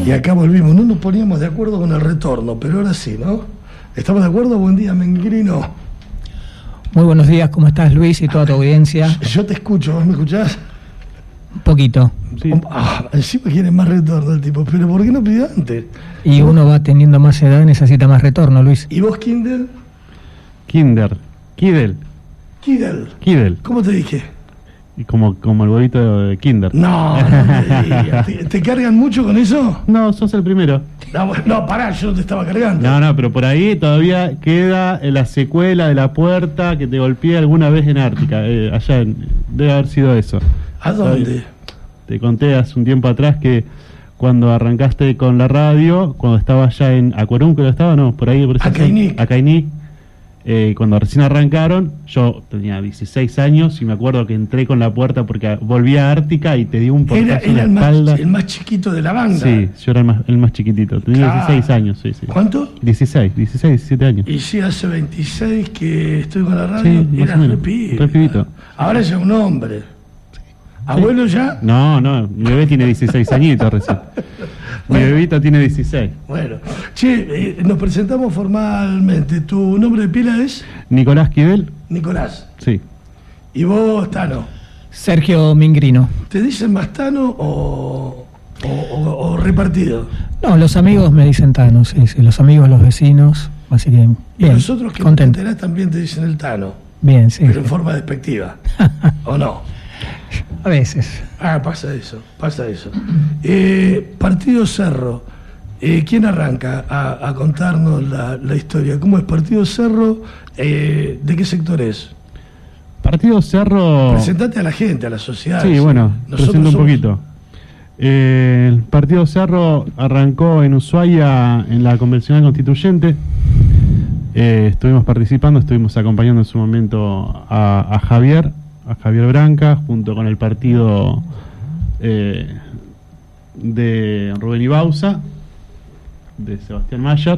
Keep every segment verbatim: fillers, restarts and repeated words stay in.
Y acá volvimos, no nos poníamos de acuerdo con el retorno, pero ahora sí, ¿no? ¿Estamos de acuerdo? Buen día, Mengrino. Muy buenos días, ¿cómo estás, Luis, y toda tu audiencia? Yo te escucho, ¿vos me escuchás? Un poquito. Sí. Ah, encima quiere más retorno el tipo, pero ¿por qué no pidió antes? Y uno va teniendo más edad y necesita más retorno, Luis. ¿Y vos, Kindle? Kinder, Kidel. Kidel. Kidel. ¿Cómo te dije? Y como, como el huevito de Kinder. No, no me digas. ¿Te, ¿Te cargan mucho con eso? No, sos el primero. No, no, pará, yo no te estaba cargando. No, no, pero por ahí todavía queda la secuela de la puerta que te golpeé alguna vez en Ártica. Eh, allá en, debe haber sido eso. ¿A dónde? Te conté hace un tiempo atrás que cuando arrancaste con la radio, cuando estaba allá en Acuarum, creo que estaba, no, por ahí. Por esa Acainí. Acainí. Eh, cuando recién arrancaron, yo tenía dieciséis años y me acuerdo que entré con la puerta porque volví a Ártica y te di un portazo Era, en era la el, más, espalda. el más chiquito de la banda. Sí, yo era el más, el más chiquitito. Tenía Claro. dieciséis años, sí, sí. ¿Cuánto? dieciséis, dieciséis, diecisiete años. Y sí, hace veintiséis que estoy con la radio. Sí, más Era o menos. re pibe. Re pibito. Ahora ya un hombre. ¿Abuelo ya? No, no, mi bebé tiene dieciséis añitos recién. Mi Bueno. bebito tiene dieciséis. Bueno. Che, eh, nos presentamos formalmente. ¿Tu nombre de pila es? Nicolás Kidel, Nicolás. sí. ¿Y vos, Tano? Sergio Mingrino. ¿Te dicen más Tano o, o, o- o repartido? No, los amigos me dicen Tano, sí, sí, los amigos, los vecinos, así que Y bien, los otros que no te contento. enterás también te dicen el Tano, Bien, sí, pero en forma despectiva. ¿O no? a veces. Ah, pasa eso, pasa eso. Eh, Partido Cerro, eh, ¿quién arranca a, a contarnos la, la historia? ¿Cómo es Partido Cerro? Eh, ¿De qué sector es? Partido Cerro. Presentate a la gente, a la sociedad. Sí, bueno, Nosotros presento un somos- poquito. Eh, el Partido Cerro arrancó en Ushuaia en la Convencional Constituyente. Eh, estuvimos participando, estuvimos acompañando en su momento a, a Javier, a Javier Branca, junto con el partido eh, de Rubén Ibauza, de Sebastián Mayer.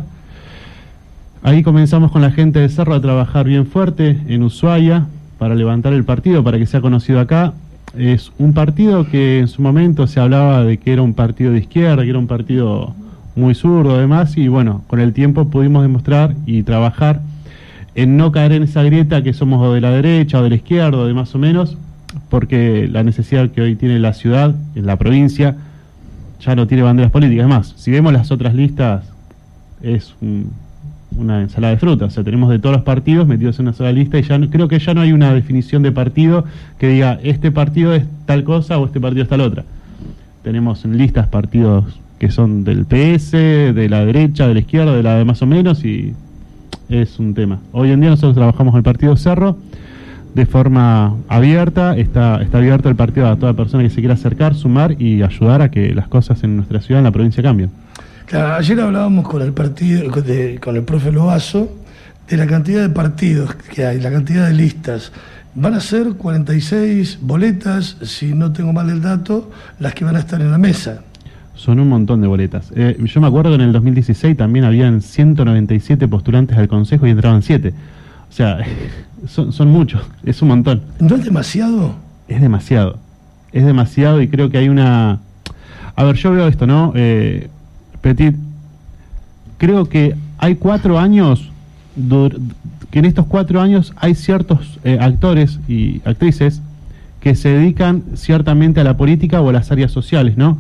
Ahí comenzamos con la gente de Cerro a trabajar bien fuerte en Ushuaia para levantar el partido, para que sea conocido acá. Es un partido que en su momento se hablaba de que era un partido de izquierda, que era un partido muy zurdo además, y bueno, con el tiempo pudimos demostrar y trabajar en no caer en esa grieta que somos o de la derecha o de la izquierda o de más o menos, porque la necesidad que hoy tiene la ciudad, en la provincia, ya no tiene banderas políticas. Es más, si vemos las otras listas, es un, una ensalada de frutas. O sea, tenemos de todos los partidos metidos en una sola lista y ya no, creo que ya no hay una definición de partido que diga este partido es tal cosa o este partido es tal otra. Tenemos en listas partidos que son del P S, de la derecha, de la izquierda, de la de más o menos, y es un tema. Hoy en día nosotros trabajamos con el Partido Cerro de forma abierta. Está, está abierto el partido a toda persona que se quiera acercar, sumar y ayudar a que las cosas en nuestra ciudad, en la provincia, cambien. Claro, ayer hablábamos con el partido, con, de- con el profe Loazo, de la cantidad de partidos que hay, la cantidad de listas. Van a ser cuarenta y seis boletas, si no tengo mal el dato, las que van a estar en la mesa. Son un montón de boletas. Eh, yo me acuerdo que en el dos mil dieciséis también habían ciento noventa y siete postulantes al Consejo y entraban siete. O sea, son, son muchos, es un montón. ¿No es demasiado? Es demasiado, es demasiado y creo que hay una... A ver, yo veo esto, ¿no? Eh, Petit, creo que hay cuatro años, dur- que en estos cuatro años hay ciertos eh, actores y actrices que se dedican ciertamente a la política o a las áreas sociales, ¿no?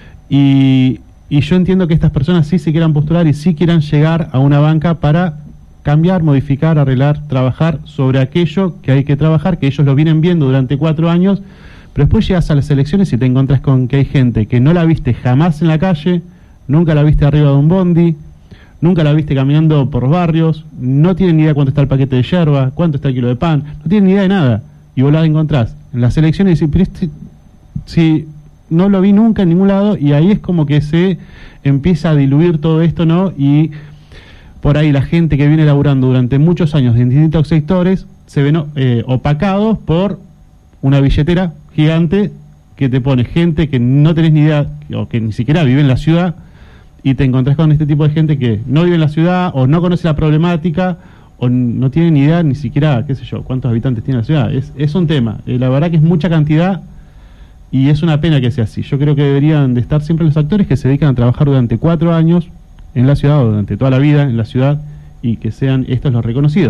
Y, y yo entiendo que estas personas sí se quieran postular y sí quieran llegar a una banca para cambiar, modificar, arreglar, trabajar sobre aquello que hay que trabajar, que ellos lo vienen viendo durante cuatro años, pero después llegas a las elecciones y te encontrás con que hay gente que no la viste jamás en la calle, nunca la viste arriba de un bondi, nunca la viste caminando por barrios, no tienen ni idea cuánto está el paquete de yerba, cuánto está el kilo de pan, no tienen ni idea de nada, y vos la encontrás en las elecciones y decís, pero este, si no lo vi nunca en ningún lado, y ahí es como que se empieza a diluir todo esto, ¿no? Y por ahí la gente que viene laburando durante muchos años en distintos sectores se ven eh, opacados por una billetera gigante que te pone gente que no tenés ni idea o que ni siquiera vive en la ciudad, y te encontrás con este tipo de gente que no vive en la ciudad o no conoce la problemática o no tiene ni idea ni siquiera, qué sé yo, cuántos habitantes tiene la ciudad. Es, es un tema, eh, la verdad que es mucha cantidad y es una pena que sea así. Yo creo que deberían de estar siempre los actores que se dedican a trabajar durante cuatro años en la ciudad o durante toda la vida en la ciudad y que sean estos los reconocidos.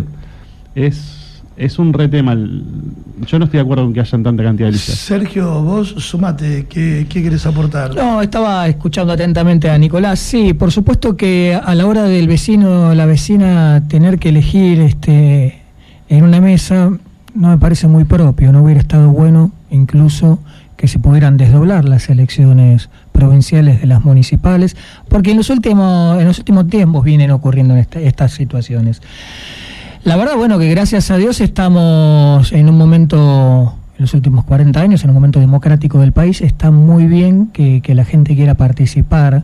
Es, es un re tema. Yo no estoy de acuerdo con que hayan tanta cantidad de listas. Sergio, vos sumate, ¿qué, qué querés aportar? No, estaba escuchando atentamente a Nicolás. Sí, por supuesto que a la hora del vecino o la vecina tener que elegir este en una mesa no me parece muy propio. No hubiera estado bueno incluso que se pudieran desdoblar las elecciones provinciales de las municipales, porque en los últimos en los últimos tiempos vienen ocurriendo esta, estas situaciones. La verdad, bueno, que gracias a Dios estamos en un momento, en los últimos cuarenta años, en un momento democrático del país. Está muy bien que, que la gente quiera participar.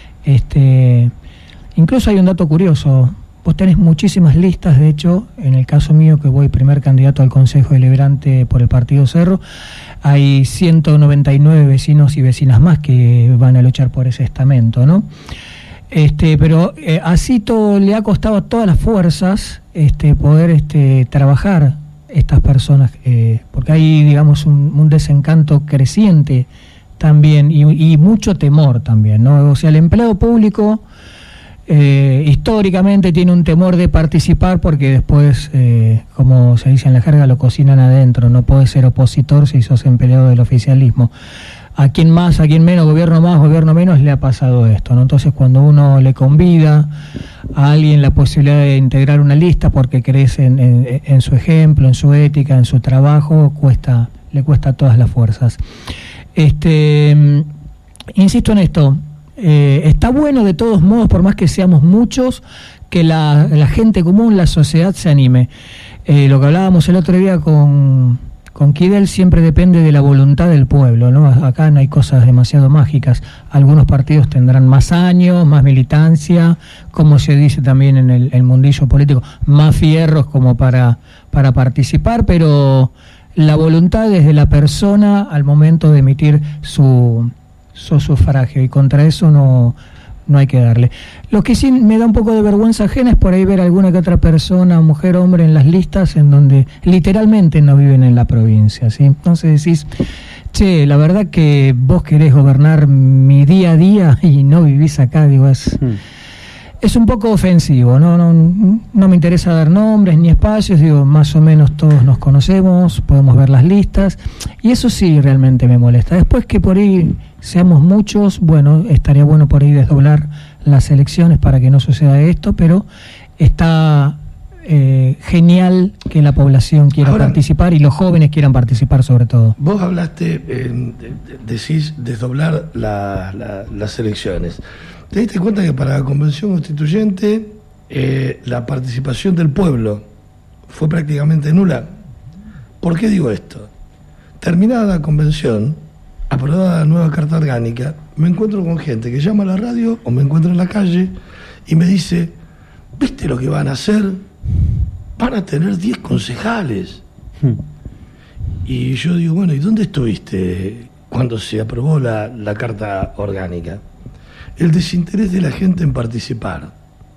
Este, incluso hay un dato curioso. Vos tenés muchísimas listas, de hecho, en el caso mío, que voy primer candidato al Consejo Deliberante por el Partido Cerro, hay ciento noventa y nueve vecinos y vecinas más que van a luchar por ese estamento, ¿no? Este, pero eh, así todo le ha costado a todas las fuerzas este, poder este, trabajar estas personas, eh, porque hay, digamos, un, un desencanto creciente también y, y mucho temor también, ¿no? O sea, el empleado público Eh, históricamente tiene un temor de participar porque después, eh, como se dice en la jerga, lo cocinan adentro. No podés ser opositor si sos empleado del oficialismo. A quien más, a quien menos, gobierno más, gobierno menos, le ha pasado esto, ¿no? Entonces, cuando uno le convida a alguien la posibilidad de integrar una lista porque crees en, en, en su ejemplo, en su ética, en su trabajo, cuesta, le cuesta todas las fuerzas. Este, insisto en esto. Eh, está bueno de todos modos, por más que seamos muchos, que la, la gente común, la sociedad se anime. Eh, lo que hablábamos el otro día con, con Kidel, siempre depende de la voluntad del pueblo, ¿no? Acá no hay cosas demasiado mágicas. Algunos partidos tendrán más años, más militancia, como se dice también en el, el mundillo político, más fierros como para, para participar, pero la voluntad es de la persona al momento de emitir su... su sufragio, y contra eso no, no hay que darle. Lo que sí me da un poco de vergüenza ajena es por ahí ver alguna que otra persona, mujer o hombre, en las listas en donde literalmente no viven en la provincia, ¿sí? Entonces decís, che, la verdad que vos querés gobernar mi día a día y no vivís acá, digo, es... Hmm. Es un poco ofensivo, ¿no? No, no me interesa dar nombres ni espacios, digo, más o menos todos nos conocemos, podemos ver las listas, y eso sí realmente me molesta. Después que por ahí seamos muchos, bueno, estaría bueno por ahí desdoblar las elecciones para que no suceda esto, pero está eh, genial que la población quiera Ahora, participar y los jóvenes quieran participar sobre todo. Vos hablaste, eh, decís desdoblar la, la, las elecciones. ¿Te diste cuenta que para la Convención Constituyente eh, la participación del pueblo fue prácticamente nula? ¿Por qué digo esto? Terminada la convención, aprobada la nueva Carta Orgánica, me encuentro con gente que llama a la radio o me encuentra en la calle y me dice, ¿viste lo que van a hacer? Van a tener diez concejales. Hmm. Y yo digo, bueno, ¿y dónde estuviste cuando se aprobó la, la Carta Orgánica? El desinterés de la gente en participar.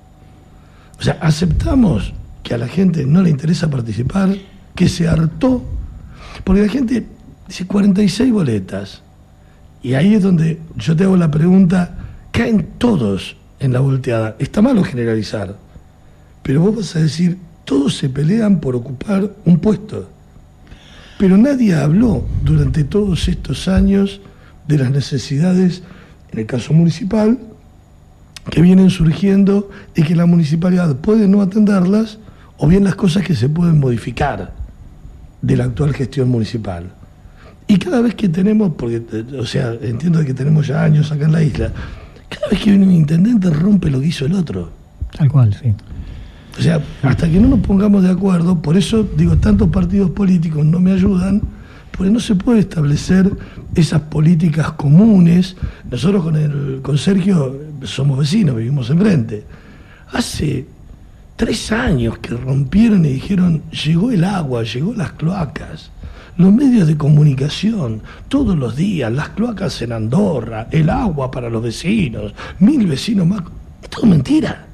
O sea, aceptamos que a la gente no le interesa participar, que se hartó, porque la gente dice cuarenta y seis boletas, y ahí es donde yo te hago la pregunta, caen todos en la volteada. Está malo generalizar, pero vos vas a decir, todos se pelean por ocupar un puesto, pero nadie habló durante todos estos años de las necesidades, en el caso municipal, que vienen surgiendo y que la municipalidad puede no atenderlas, o bien las cosas que se pueden modificar de la actual gestión municipal. Y cada vez que tenemos, porque, o sea, entiendo que tenemos ya años acá en la isla, cada vez que viene un intendente rompe lo que hizo el otro. Tal cual, sí. O sea, hasta que no nos pongamos de acuerdo, por eso digo, tantos partidos políticos no me ayudan, porque no se puede establecer esas políticas comunes. Nosotros con el con Sergio somos vecinos, vivimos enfrente. Hace tres años que rompieron y dijeron, llegó el agua, llegó las cloacas, los medios de comunicación, todos los días, las cloacas en Andorra, el agua para los vecinos, mil vecinos más. Es todo mentira.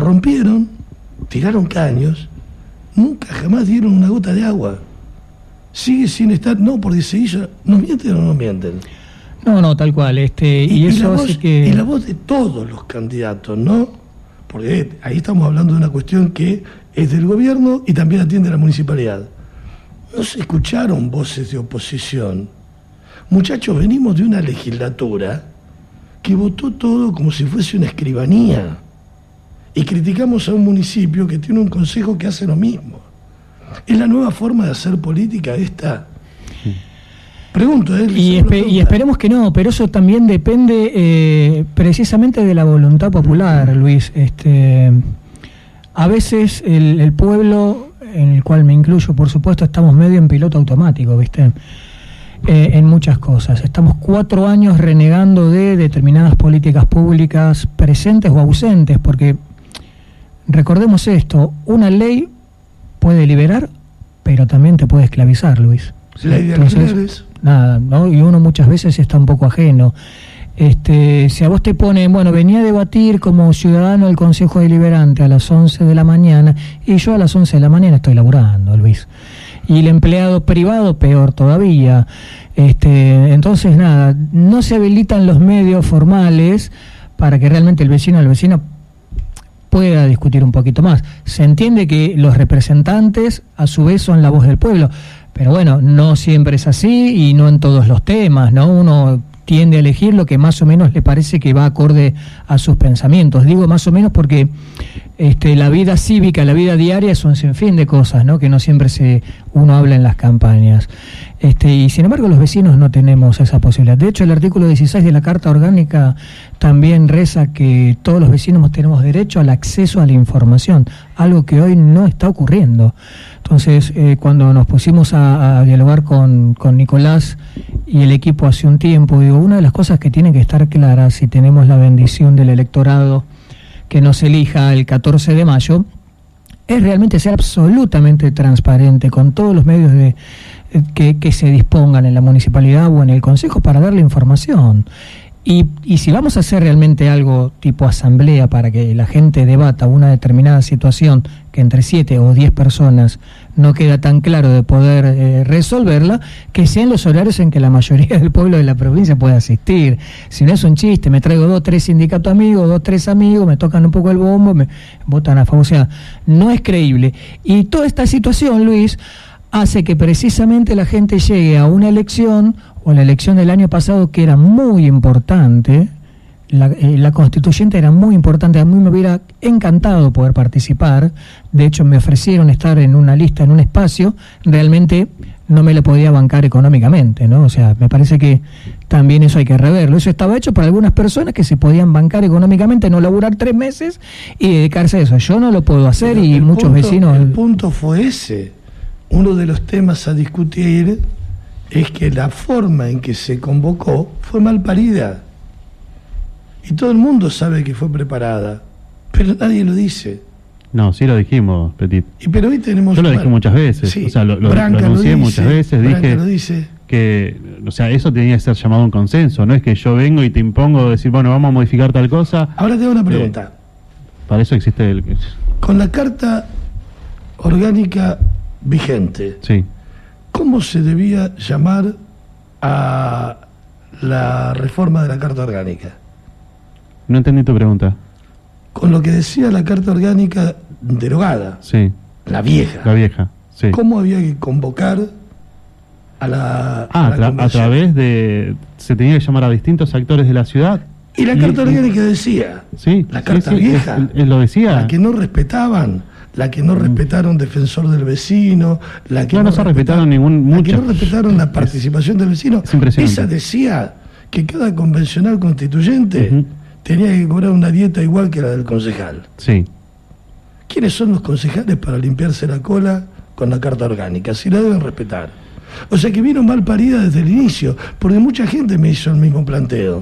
Rompieron, tiraron caños, nunca jamás dieron una gota de agua. sigue sin estar, no, porque se hizo, ¿nos mienten o no nos mienten? No, no, tal cual, este, y, y eso y la voz, hace que... Y la voz de todos los candidatos, ¿no? Porque ahí estamos hablando de una cuestión que es del gobierno y también atiende a la municipalidad. No se escucharon voces de oposición. Muchachos, venimos de una legislatura que votó todo como si fuese una escribanía. Y criticamos a un municipio que tiene un consejo que hace lo mismo. ¿Es la nueva forma de hacer política esta? Pregunto, ¿eh? Y, espe y esperemos que no, pero eso también depende eh, precisamente de la voluntad popular, Luis. Este, a veces el, el pueblo, en el cual me incluyo, por supuesto, estamos medio en piloto automático, ¿viste? Eh, en muchas cosas. Estamos cuatro años renegando de determinadas políticas públicas presentes o ausentes, porque recordemos esto, una ley puede liberar, pero también te puede esclavizar, Luis. Ley de Entonces, nada, ¿no? Y uno muchas veces está un poco ajeno. Este, si a vos te ponen, bueno, venía a debatir como ciudadano del Consejo Deliberante a las once de la mañana, y yo a las once de la mañana estoy laburando, Luis. Y el empleado privado, peor todavía. Este, entonces, nada, no se habilitan los medios formales para que realmente el vecino o la vecina pueda discutir un poquito más. Se entiende que los representantes, a su vez, son la voz del pueblo. Pero bueno, no siempre es así y no en todos los temas, ¿no? Uno tiende a elegir lo que más o menos le parece que va acorde a sus pensamientos. Digo más o menos porque este, la vida cívica, la vida diaria es un sinfín de cosas, ¿no? Que no siempre se uno habla en las campañas. Este, y sin embargo los vecinos no tenemos esa posibilidad. De hecho, el artículo dieciséis de la Carta Orgánica también reza que todos los vecinos tenemos derecho al acceso a la información, algo que hoy no está ocurriendo. Entonces, eh, cuando nos pusimos a, a dialogar con, con Nicolás y el equipo hace un tiempo, digo, una de las cosas que tienen que estar claras si tenemos la bendición del electorado que nos elija el catorce de mayo, es realmente ser absolutamente transparente con todos los medios de que, que se dispongan en la municipalidad o en el consejo para darle información. Y, y si vamos a hacer realmente algo tipo asamblea para que la gente debata una determinada situación que entre siete o diez personas no queda tan claro de poder eh, resolverla, que sean los horarios en que la mayoría del pueblo de la provincia pueda asistir. Si no es un chiste, me traigo dos, tres sindicatos amigos, dos, tres amigos, me tocan un poco el bombo, me votan a favor. O sea, no es creíble. Y toda esta situación, Luis, hace que precisamente la gente llegue a una elección, o la elección del año pasado, que era muy importante, la, eh, la constituyente era muy importante, a mí me hubiera encantado poder participar, de hecho me ofrecieron estar en una lista, en un espacio, realmente no me lo podía bancar económicamente, ¿no? O sea, me parece que también eso hay que reverlo. Eso estaba hecho para algunas personas que se podían bancar económicamente, no laburar tres meses y dedicarse a eso. Yo no lo puedo hacer. Pero y muchos punto, vecinos... El punto fue ese. Uno de los temas a discutir es que la forma en que se convocó fue mal parida. Y todo el mundo sabe que fue preparada, pero nadie lo dice. No, sí lo dijimos, Petit. Y pero hoy tenemos... Yo lo dije muchas veces, sí, o sea, lo, lo, lo anuncié lo dice, muchas veces, Branca dije lo dice. que, o sea, eso tenía que ser llamado un consenso, no es que yo vengo y te impongo decir, bueno, vamos a modificar tal cosa. Ahora te hago una pregunta. Eh, para eso existe el... Con la Carta Orgánica vigente, sí. ¿Cómo se debía llamar a la reforma de la Carta Orgánica? No entendí tu pregunta. Con lo que decía la Carta Orgánica derogada, sí. la vieja. La vieja, sí. ¿Cómo había que convocar a la, ah, a, la tra a través de... Se tenía que llamar a distintos actores de la ciudad. Y la Carta Orgánica decía, sí, la Carta sí, sí, vieja, él, él lo decía. La que no respetaban, la que no respetaron defensor del vecino, la que no, no, no se respetaron ningún... La mucho. que no respetaron la participación es, del vecino. Es impresionante. Esa decía que cada convencional constituyente... Uh-huh. tenía que cobrar una dieta igual que la del concejal. Sí. ¿Quiénes son los concejales para limpiarse la cola con la Carta Orgánica? Si la deben respetar. O sea que vino mal parida desde el inicio, porque mucha gente me hizo el mismo planteo.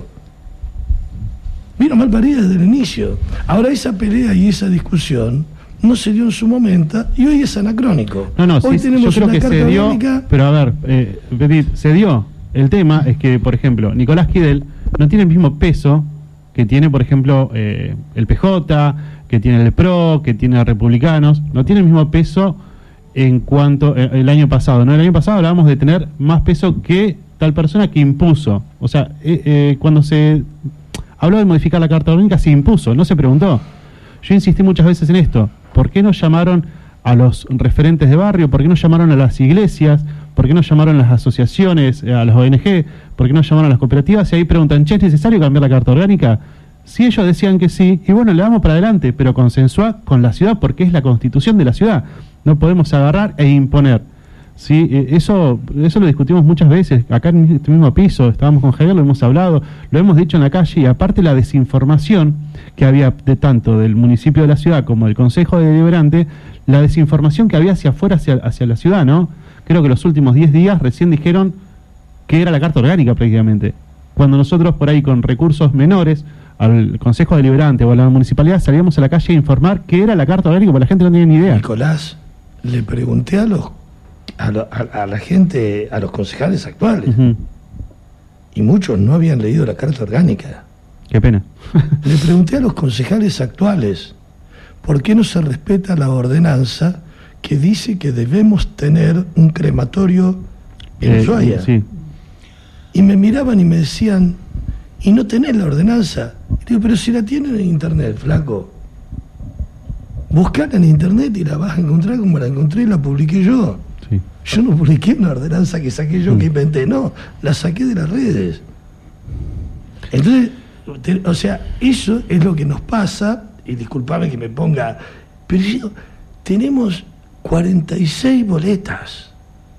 Vino mal parida desde el inicio. Ahora esa pelea y esa discusión no se dio en su momento y hoy es anacrónico. No, no, hoy sí, tenemos yo creo una que Carta se dio, Orgánica... pero a ver, eh, Petit, se dio. El tema es que, por ejemplo, Nicolás Kidel no tiene el mismo peso que tiene, por ejemplo, eh, el P J, que tiene el P R O, que tiene los republicanos, no tiene el mismo peso en cuanto eh, el año pasado, ¿no? El año pasado hablábamos de tener más peso que tal persona que impuso. O sea, eh, eh, cuando se habló de modificar la Carta Orgánica, se impuso, no se preguntó. Yo insistí muchas veces en esto. ¿Por qué no llamaron a los referentes de barrio? ¿Por qué no llamaron a las iglesias? ¿Por qué no llamaron a las asociaciones, a las O N G? ¿Por qué no llamaron a las cooperativas? Y ahí preguntan, ¿che, es necesario cambiar la Carta Orgánica? Si ellos decían que sí, y bueno, le damos para adelante, pero consensuar con la ciudad porque es la constitución de la ciudad. No podemos agarrar e imponer. Sí, eso, eso lo discutimos muchas veces, acá en este mismo piso, estábamos con Javier, lo hemos hablado, lo hemos dicho en la calle, y aparte la desinformación que había de tanto del municipio de la ciudad como del Consejo Deliberante, la desinformación que había hacia afuera, hacia, hacia la ciudad, ¿no? Creo que los últimos diez días recién dijeron que era la Carta Orgánica prácticamente, cuando nosotros por ahí con recursos menores al Consejo Deliberante o a la municipalidad salíamos a la calle a informar qué era la Carta Orgánica, porque la gente no tenía ni idea. Nicolás, le pregunté a los A, lo, a, a la gente, a los concejales actuales, uh-huh. y muchos no habían leído la Carta Orgánica. Qué pena. Le pregunté a los concejales actuales por qué no se respeta la ordenanza que dice que debemos tener un crematorio en eh, Ushuaia. Sí. Y me miraban y me decían, ¿y no tenés la ordenanza? Y digo, pero si la tienen en internet, flaco. Buscala en internet y la vas a encontrar como la encontré y la publiqué yo. Sí. Yo no publiqué una ordenanza que saqué yo, mm. que inventé, no, la saqué de las redes. Entonces, te, o sea, eso es lo que nos pasa, y disculpame que me ponga, pero yo, tenemos cuarenta y seis boletas.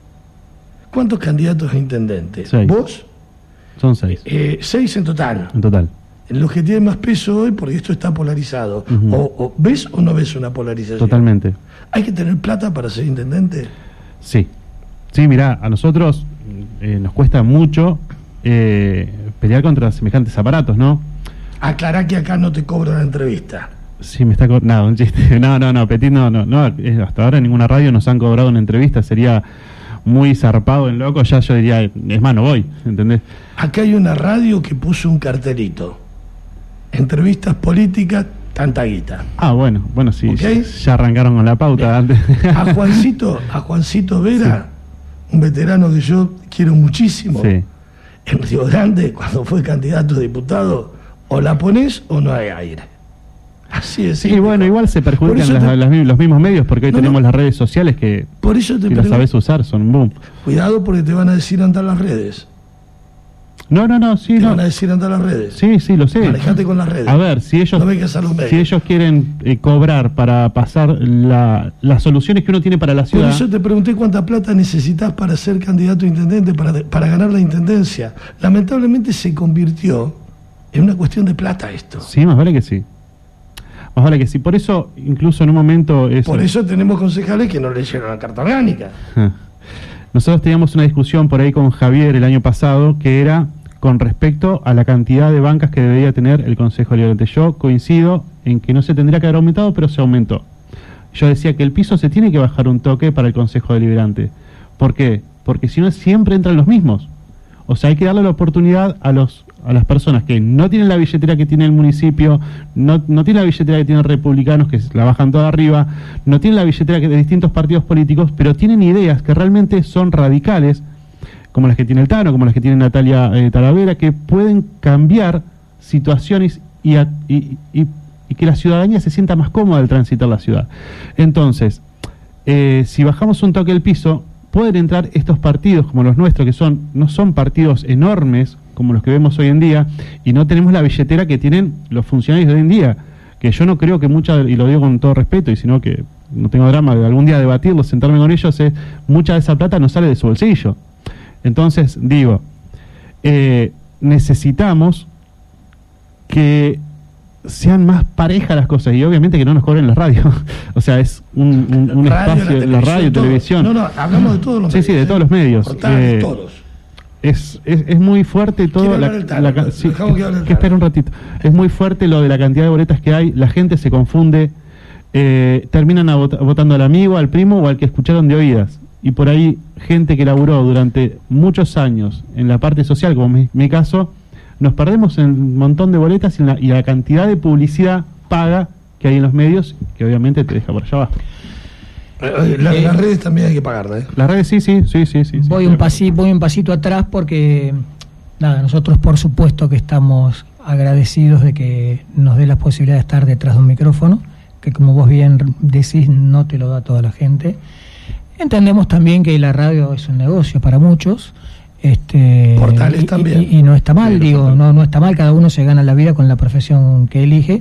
¿Cuántos candidatos a intendente? Seis. ¿Vos? Son seis. Eh, seis en total. En total. Los que tienen más peso hoy, porque esto está polarizado. Uh-huh. o, o ¿Ves o no ves una polarización? Totalmente. ¿Hay que tener plata para ser intendente? Sí. Sí, mirá, a nosotros eh, nos cuesta mucho eh, pelear contra semejantes aparatos, ¿no? Aclará que acá no te cobro la entrevista. Sí, me está cobrando. No, un chiste. No, no, no, Petit, no, no, no. Hasta ahora en ninguna radio nos han cobrado una entrevista. Sería muy zarpado en loco. Ya yo diría, es más, no voy, ¿entendés? Acá hay una radio que puso un cartelito. Entrevistas políticas, tanta guita. Ah, bueno, bueno, sí. ¿Okay? Ya arrancaron con la pauta antes. A Juancito, a Juancito Vera, sí. Un veterano que yo quiero muchísimo. Sí. En Río Grande, cuando fue candidato a diputado, o la ponés o no hay aire. Así es. Sí, bueno, igual se perjudican las, te... las, los mismos medios porque hoy no, tenemos no. las redes sociales que, por eso te si las sabes usar, son un boom. Cuidado porque te van a decir andar las redes. No, no, no, sí, te no. van a decir andar las redes. Sí, sí, lo sé. Manejate con las redes. A ver, si ellos, no vengas a los medios. Si ellos quieren eh, cobrar para pasar la, las soluciones que uno tiene para la ciudad. Por eso te pregunté cuánta plata necesitas para ser candidato a intendente, para, para ganar la intendencia. Lamentablemente se convirtió en una cuestión de plata esto. Sí, más vale que sí. Más vale que sí. Por eso, incluso en un momento... Eso... Por eso tenemos concejales que no leyeron la Carta Orgánica. Nosotros teníamos una discusión por ahí con Javier el año pasado que era con respecto a la cantidad de bancas que debería tener el Consejo Deliberante. Yo coincido en que no se tendría que haber aumentado, pero se aumentó. Yo decía que el piso se tiene que bajar un toque para el Consejo Deliberante. ¿Por qué? Porque si no siempre entran los mismos. O sea, hay que darle la oportunidad a los a las personas que no tienen la billetera que tiene el municipio, no, no tienen la billetera que tienen republicanos, que la bajan toda arriba, no tienen la billetera que de distintos partidos políticos, pero tienen ideas que realmente son radicales, como las que tiene el Tano, como las que tiene Natalia eh, Talavera, que pueden cambiar situaciones y, a, y, y, y que la ciudadanía se sienta más cómoda al transitar la ciudad. Entonces, eh, si bajamos un toque el piso, pueden entrar estos partidos como los nuestros, que son no son partidos enormes como los que vemos hoy en día, y no tenemos la billetera que tienen los funcionarios de hoy en día, que yo no creo que mucha, y lo digo con todo respeto, y sino que no tengo drama de algún día debatirlo, sentarme con ellos, es mucha de esa plata no sale de su bolsillo. Entonces, digo, eh, necesitamos que sean más parejas las cosas, y obviamente que no nos cobren la radio. O sea, es un, un, un radio, espacio, la, la radio, todo. Televisión. No, no, hablamos de todos los sí, medios. Sí, sí, de todos los medios. Portales, eh, todos. Es, es, es muy fuerte todo. La, la, la, sí, que, que, que espera un ratito. Es muy fuerte lo de la cantidad de boletas que hay, la gente se confunde, eh, terminan a vot, votando al amigo, al primo o al que escucharon de oídas. Y por ahí, gente que laburó durante muchos años en la parte social, como mi, mi caso, nos perdemos en un montón de boletas y la, y la cantidad de publicidad paga que hay en los medios, que obviamente te deja por allá abajo. La, eh, las redes también hay que pagarlas, ¿eh? Las redes sí, sí, sí, sí, sí. Voy, sí, un pasi, voy un pasito atrás porque, nada, nosotros por supuesto que estamos agradecidos de que nos dé la posibilidad de estar detrás de un micrófono, que como vos bien decís, no te lo da toda la gente. Entendemos también que la radio es un negocio para muchos. Este, Portales y, también. Y, y no está mal, sí, digo, no, no está mal, cada uno se gana la vida con la profesión que elige.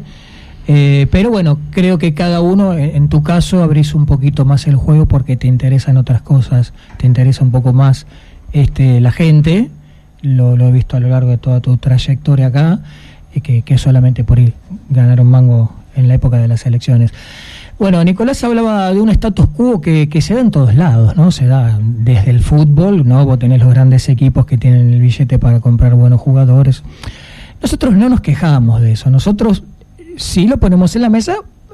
Eh, pero bueno, creo que cada uno, en tu caso, abrís un poquito más el juego porque te interesan otras cosas, te interesa un poco más este, la gente, lo, lo he visto a lo largo de toda tu trayectoria acá, y que, que solamente por ir ganar un mango en la época de las elecciones. Bueno, Nicolás hablaba de un status quo que, que se da en todos lados, ¿no? Se da desde el fútbol, ¿no? Vos tenés los grandes equipos que tienen el billete para comprar buenos jugadores. Nosotros no nos quejamos de eso, nosotros sí lo ponemos en la mesa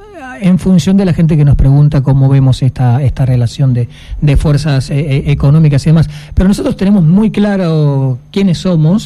en función de la gente que nos pregunta cómo vemos esta esta relación de, de fuerzas eh, económicas y demás. Pero nosotros tenemos muy claro quiénes somos.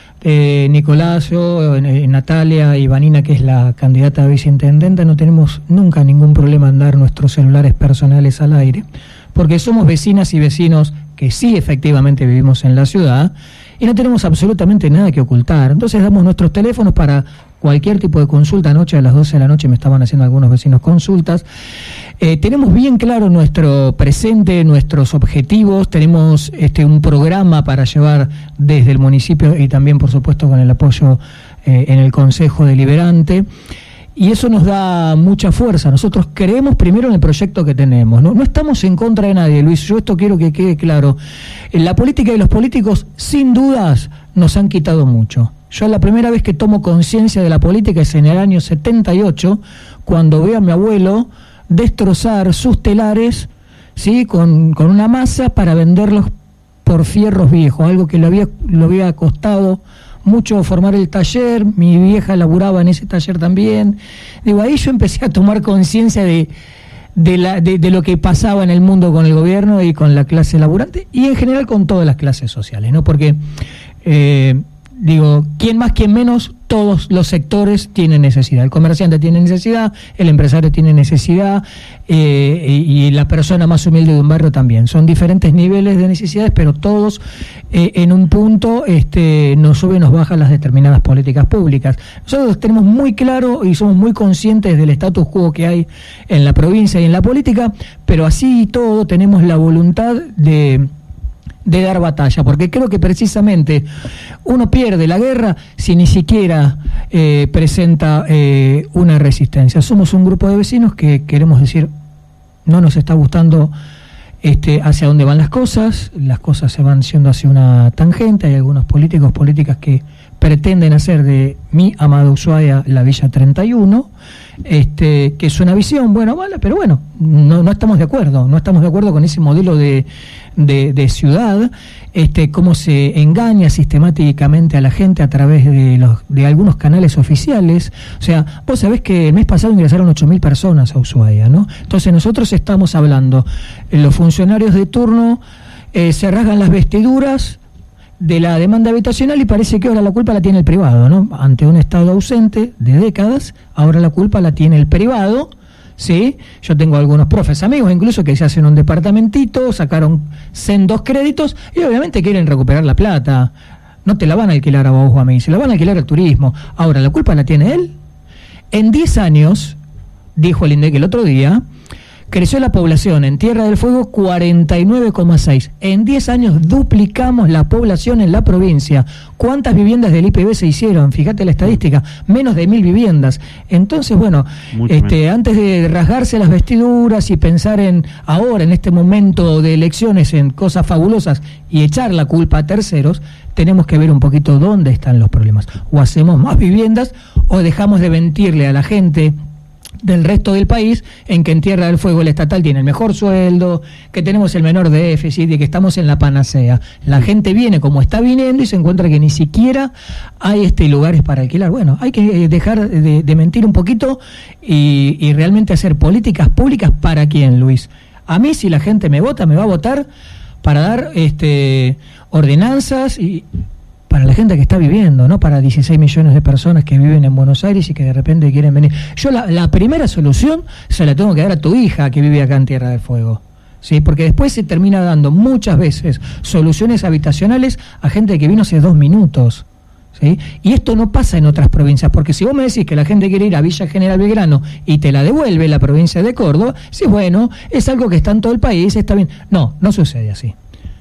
Eh, Nicolás, yo, eh, Natalia y Vanina, que es la candidata a viceintendenta, no tenemos nunca ningún problema en dar nuestros celulares personales al aire, porque somos vecinas y vecinos que sí efectivamente vivimos en la ciudad y no tenemos absolutamente nada que ocultar. Entonces damos nuestros teléfonos para cualquier tipo de consulta. Anoche a las doce de la noche me estaban haciendo algunos vecinos consultas. Eh, tenemos bien claro nuestro presente, nuestros objetivos, tenemos este un programa para llevar desde el municipio y también por supuesto con el apoyo eh, en el Consejo Deliberante. Y eso nos da mucha fuerza. Nosotros creemos primero en el proyecto que tenemos. No, no estamos en contra de nadie, Luis. Yo esto quiero que quede claro. En la política y los políticos, sin dudas, nos han quitado mucho. Yo la primera vez que tomo conciencia de la política es en el año setenta y ocho, cuando veo a mi abuelo destrozar sus telares, ¿sí? con, con una masa para venderlos por fierros viejos, algo que lo había, lo había costado mucho formar el taller. Mi vieja laburaba en ese taller también. Digo, ahí yo empecé a tomar conciencia de, de, la, de, de lo que pasaba en el mundo con el gobierno y con la clase laburante, y en general con todas las clases sociales, ¿no? Porque, eh, digo, quién más, quién menos, todos los sectores tienen necesidad. El comerciante tiene necesidad, el empresario tiene necesidad, eh, y, y la persona más humilde de un barrio también. Son diferentes niveles de necesidades, pero todos eh, en un punto este, nos sube y nos baja las determinadas políticas públicas. Nosotros tenemos muy claro y somos muy conscientes del status quo que hay en la provincia y en la política, pero así y todo tenemos la voluntad de... de dar batalla, porque creo que precisamente uno pierde la guerra si ni siquiera eh, presenta eh, una resistencia. Somos un grupo de vecinos que queremos decir, no nos está gustando este, hacia dónde van las cosas, las cosas se van yendo hacia una tangente, hay algunos políticos, políticas que pretenden hacer de mi amado Ushuaia la Villa treinta y uno, este, que es una visión buena o mala, pero bueno, no, no estamos de acuerdo, no estamos de acuerdo con ese modelo de, de, de ciudad, este, cómo se engaña sistemáticamente a la gente a través de los de algunos canales oficiales. O sea, vos sabés que el mes pasado ingresaron ocho mil personas a Ushuaia, ¿no? Entonces nosotros estamos hablando, los funcionarios de turno eh, se rasgan las vestiduras de la demanda habitacional y parece que ahora la culpa la tiene el privado, ¿no? Ante un Estado ausente de décadas, ahora la culpa la tiene el privado, ¿sí? Yo tengo algunos profes amigos incluso que se hacen un departamentito, sacaron sendos créditos y obviamente quieren recuperar la plata. No te la van a alquilar a vos o a mí, se la van a alquilar al turismo. Ahora, ¿la culpa la tiene él? En diez años, dijo el INDEC el otro día, creció la población en Tierra del Fuego cuarenta y nueve coma seis. En diez años duplicamos la población en la provincia. ¿Cuántas viviendas del I P B se hicieron? Fíjate la estadística, menos de mil viviendas. Entonces, bueno, este, antes de rasgarse las vestiduras y pensar en ahora, en este momento de elecciones, en cosas fabulosas y echar la culpa a terceros, tenemos que ver un poquito dónde están los problemas. O hacemos más viviendas o dejamos de mentirle a la gente del resto del país en que en Tierra del Fuego el estatal tiene el mejor sueldo, que tenemos el menor déficit y que estamos en la panacea. La gente viene como está viniendo y se encuentra que ni siquiera hay este lugares para alquilar. Bueno, hay que dejar de, de mentir un poquito y, y realmente hacer políticas públicas. ¿Para quién, Luis? A mí, si la gente me vota, me va a votar para dar este ordenanzas y para la gente que está viviendo, no para dieciséis millones de personas que viven en Buenos Aires y que de repente quieren venir. Yo la, la primera solución se la tengo que dar a tu hija que vive acá en Tierra del Fuego. Sí, porque después se termina dando muchas veces soluciones habitacionales a gente que vino hace dos minutos. ¿Sí? Y esto no pasa en otras provincias, porque si vos me decís que la gente quiere ir a Villa General Belgrano y te la devuelve la provincia de Córdoba, sí, bueno, es algo que está en todo el país, está bien. No, no sucede así.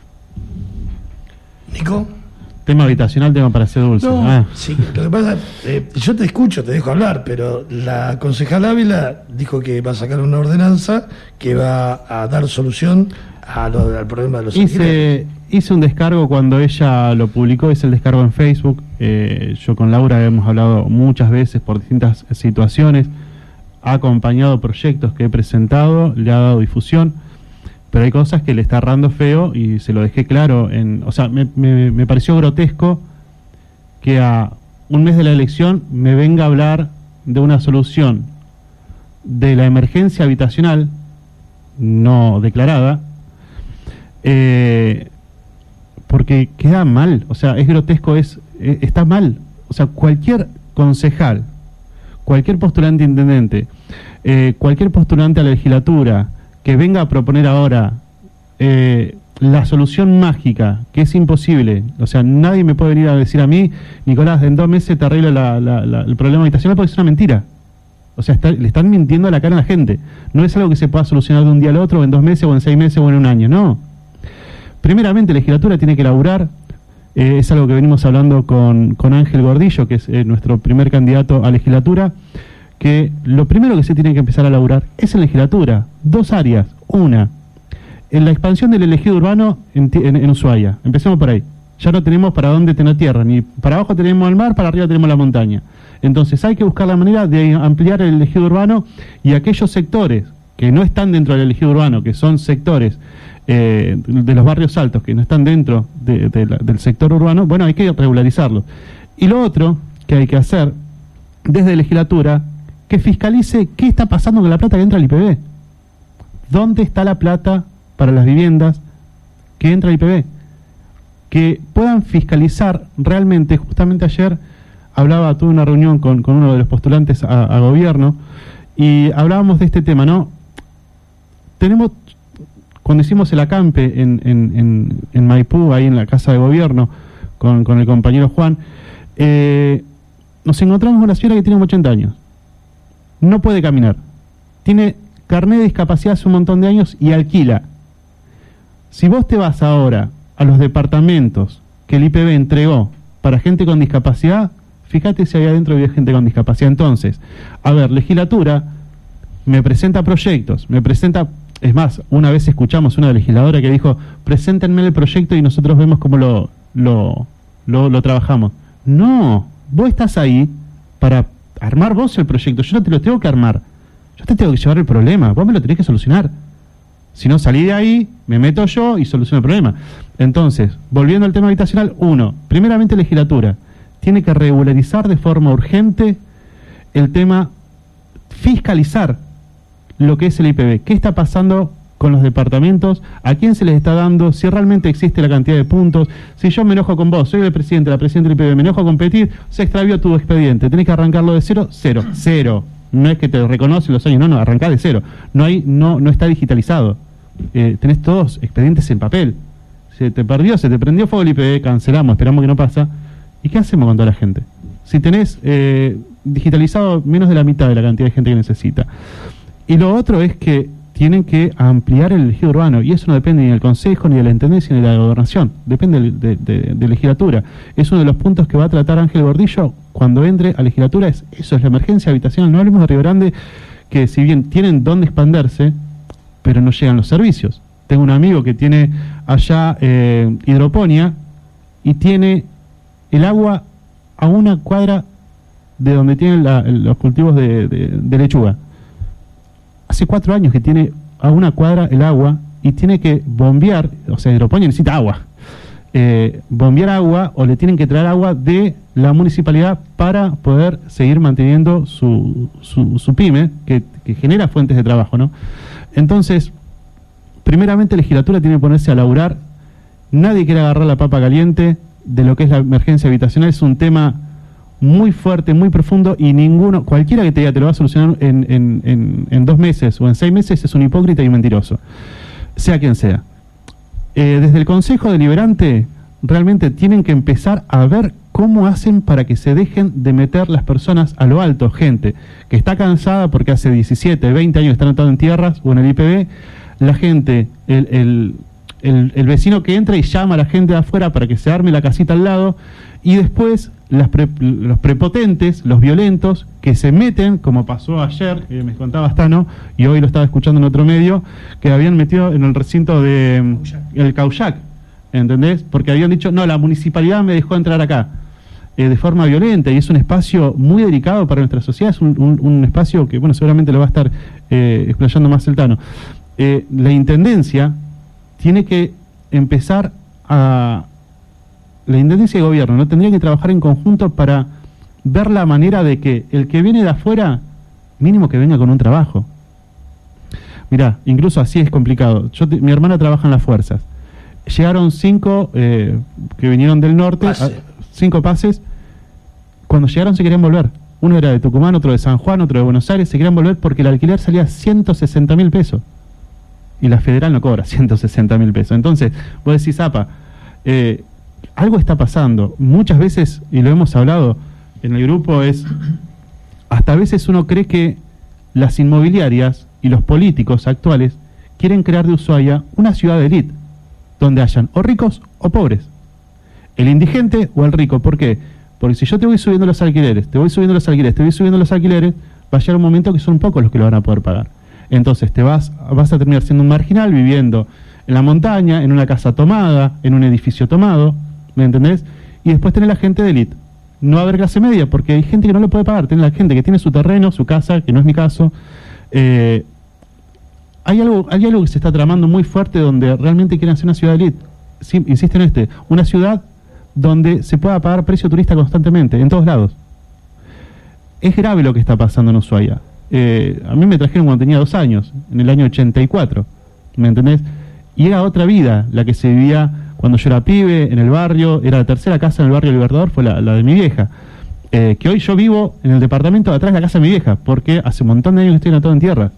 Nico. Tema habitacional, tema para hacer dulce. No, ah. sí, lo que pasa, eh, yo te escucho, te dejo hablar, pero la concejal Ávila dijo que va a sacar una ordenanza que va a dar solución a lo, al problema de los hice, hice un descargo cuando ella lo publicó, es el descargo en Facebook. Eh, yo con Laura hemos hablado muchas veces por distintas situaciones, ha acompañado proyectos que he presentado, le ha dado difusión, pero hay cosas que le está errando feo y se lo dejé claro. En, o sea, me, me, me pareció grotesco que a un mes de la elección me venga a hablar de una solución de la emergencia habitacional no declarada, eh, porque queda mal, o sea, es grotesco, es, eh, está mal. O sea, cualquier concejal, cualquier postulante intendente, eh, cualquier postulante a la legislatura que venga a proponer ahora eh, la solución mágica, que es imposible, o sea, nadie me puede venir a decir a mí, Nicolás, en dos meses te arreglo la, la, la, el problema habitacional, porque es una mentira. O sea, está, le están mintiendo a la cara a la gente. No es algo que se pueda solucionar de un día al otro, o en dos meses, o en seis meses, o en un año, no. Primeramente, la legislatura tiene que laburar, eh, es algo que venimos hablando con, con Ángel Gordillo, que es eh, nuestro primer candidato a legislatura, que lo primero que se tiene que empezar a laburar es en legislatura. Dos áreas. Una, en la expansión del elegido urbano en, en, en Ushuaia. Empecemos por ahí. Ya no tenemos para dónde tener tierra, ni para abajo tenemos el mar, para arriba tenemos la montaña. Entonces hay que buscar la manera de ampliar el elegido urbano, y aquellos sectores que no están dentro del elegido urbano, que son sectores eh, de los barrios altos, que no están dentro de, de la, del sector urbano, bueno, hay que regularizarlo. Y lo otro que hay que hacer desde la legislatura, que fiscalice qué está pasando con la plata que entra al I P B. ¿Dónde está la plata para las viviendas que entra al I P B? Que puedan fiscalizar realmente. Justamente ayer hablaba, tuve una reunión con, con uno de los postulantes a, a gobierno, y hablábamos de este tema, ¿no? Tenemos, cuando hicimos el acampe en, en, en, en Maipú, ahí en la casa de gobierno, con, con el compañero Juan, eh, nos encontramos con una señora que tiene ochenta años. No puede caminar. Tiene carnet de discapacidad hace un montón de años y alquila. Si vos te vas ahora a los departamentos que el I P B entregó para gente con discapacidad, fíjate si había adentro había gente con discapacidad. Entonces, a ver, legislatura me presenta proyectos, me presenta, es más, una vez escuchamos una legisladora que dijo, preséntenme el proyecto y nosotros vemos cómo lo, lo, lo, lo trabajamos. No, vos estás ahí para armar vos el proyecto, yo no te lo tengo que armar, yo te tengo que llevar el problema, vos me lo tenés que solucionar. Si no, salí de ahí, me meto yo y soluciono el problema. Entonces, volviendo al tema habitacional, uno, primeramente legislatura tiene que regularizar de forma urgente el tema, fiscalizar lo que es el I P B, qué está pasando con los departamentos, a quién se les está dando, si realmente existe la cantidad de puntos. Si yo me enojo con vos, soy el presidente, la presidenta del I P B, me enojo a competir, se extravió tu expediente, tenés que arrancarlo de cero, cero, cero. No es que te reconocen los años, no, no, arrancá de cero. No hay, no, no está digitalizado. Eh, tenés todos expedientes en papel. Se te perdió, se te prendió fuego el I P B, cancelamos, esperamos que no pasa. ¿Y qué hacemos con toda la gente? Si tenés eh, digitalizado menos de la mitad de la cantidad de gente que necesita. Y lo otro es que tienen que ampliar el elegido urbano, y eso no depende ni del Consejo, ni de la Intendencia, ni de la Gobernación, depende de, de, de, de legislatura. Es uno de los puntos que va a tratar Ángel Gordillo cuando entre a legislatura, es eso, es la emergencia habitacional. No hablemos de Río Grande, que si bien tienen dónde expandirse, pero no llegan los servicios. Tengo un amigo que tiene allá eh, hidroponía, y tiene el agua a una cuadra de donde tienen la, los cultivos de, de, de lechuga. Hace cuatro años que tiene a una cuadra el agua y tiene que bombear, o sea, hidroponía necesita agua, eh, bombear agua, o le tienen que traer agua de la municipalidad para poder seguir manteniendo su, su, su pyme, que, que genera fuentes de trabajo, ¿no? Entonces, primeramente la legislatura tiene que ponerse a laburar. Nadie quiere agarrar la papa caliente, de lo que es la emergencia habitacional es un tema muy fuerte, muy profundo, y ninguno, cualquiera que te diga te lo va a solucionar en, en, en, en dos meses o en seis meses es un hipócrita y un mentiroso, sea quien sea. Eh, desde el Consejo Deliberante realmente tienen que empezar a ver cómo hacen para que se dejen de meter las personas a lo alto, gente que está cansada porque hace diecisiete, veinte años está anotado en tierras o en el I P B, la gente, el, el, el, el vecino que entra y llama a la gente de afuera para que se arme la casita al lado, y después las pre, los prepotentes, los violentos, que se meten, como pasó ayer, eh, me contaba Astano, y hoy lo estaba escuchando en otro medio, que habían metido en el recinto de el Caullac, ¿entendés? Porque habían dicho, no, la municipalidad me dejó entrar acá, eh, de forma violenta, y es un espacio muy delicado para nuestra sociedad, es un, un, un espacio que, bueno, seguramente lo va a estar eh, explayando más el Tano. Eh, la Intendencia tiene que empezar a... La Intendencia de Gobierno no tendría que trabajar en conjunto para ver la manera de que el que viene de afuera, mínimo que venga con un trabajo. Mirá, incluso así es complicado. Yo te, mi hermana trabaja en las fuerzas. Llegaron cinco eh, que vinieron del norte, Pase. a, cinco pases. Cuando llegaron se querían volver. Uno era de Tucumán, otro de San Juan, otro de Buenos Aires. Se querían volver porque el alquiler salía ciento sesenta mil pesos. Y la federal no cobra ciento sesenta mil pesos. Entonces, vos decís, Zapa, eh, algo está pasando. Muchas veces, y lo hemos hablado en el grupo, es hasta a veces uno cree que las inmobiliarias y los políticos actuales quieren crear de Ushuaia una ciudad de élite, donde hayan o ricos o pobres, el indigente o el rico. ¿Por qué? Porque si yo te voy subiendo los alquileres, te voy subiendo los alquileres, te voy subiendo los alquileres, va a llegar un momento que son pocos los que lo van a poder pagar. Entonces te vas, vas a terminar siendo un marginal viviendo en la montaña, en una casa tomada, en un edificio tomado, ¿me entendés? Y después tenés la gente de élite. No va a haber clase media, porque hay gente que no lo puede pagar. Tenés la gente que tiene su terreno, su casa, que no es mi caso. Eh, hay algo hay algo que se está tramando muy fuerte donde realmente quieren hacer una ciudad de élite. Sí, insisto en este, una ciudad donde se pueda pagar precio turista constantemente, en todos lados. Es grave lo que está pasando en Ushuaia. Eh, a mí me trajeron cuando tenía dos años, en el año ochenta y cuatro, ¿me entendés? Y era otra vida la que se vivía cuando yo era pibe, en el barrio. Era la tercera casa en el barrio Libertador, fue la, la de mi vieja. Eh, que hoy yo vivo en el departamento de atrás de la casa de mi vieja, porque hace un montón de años que estoy anotado en tierra.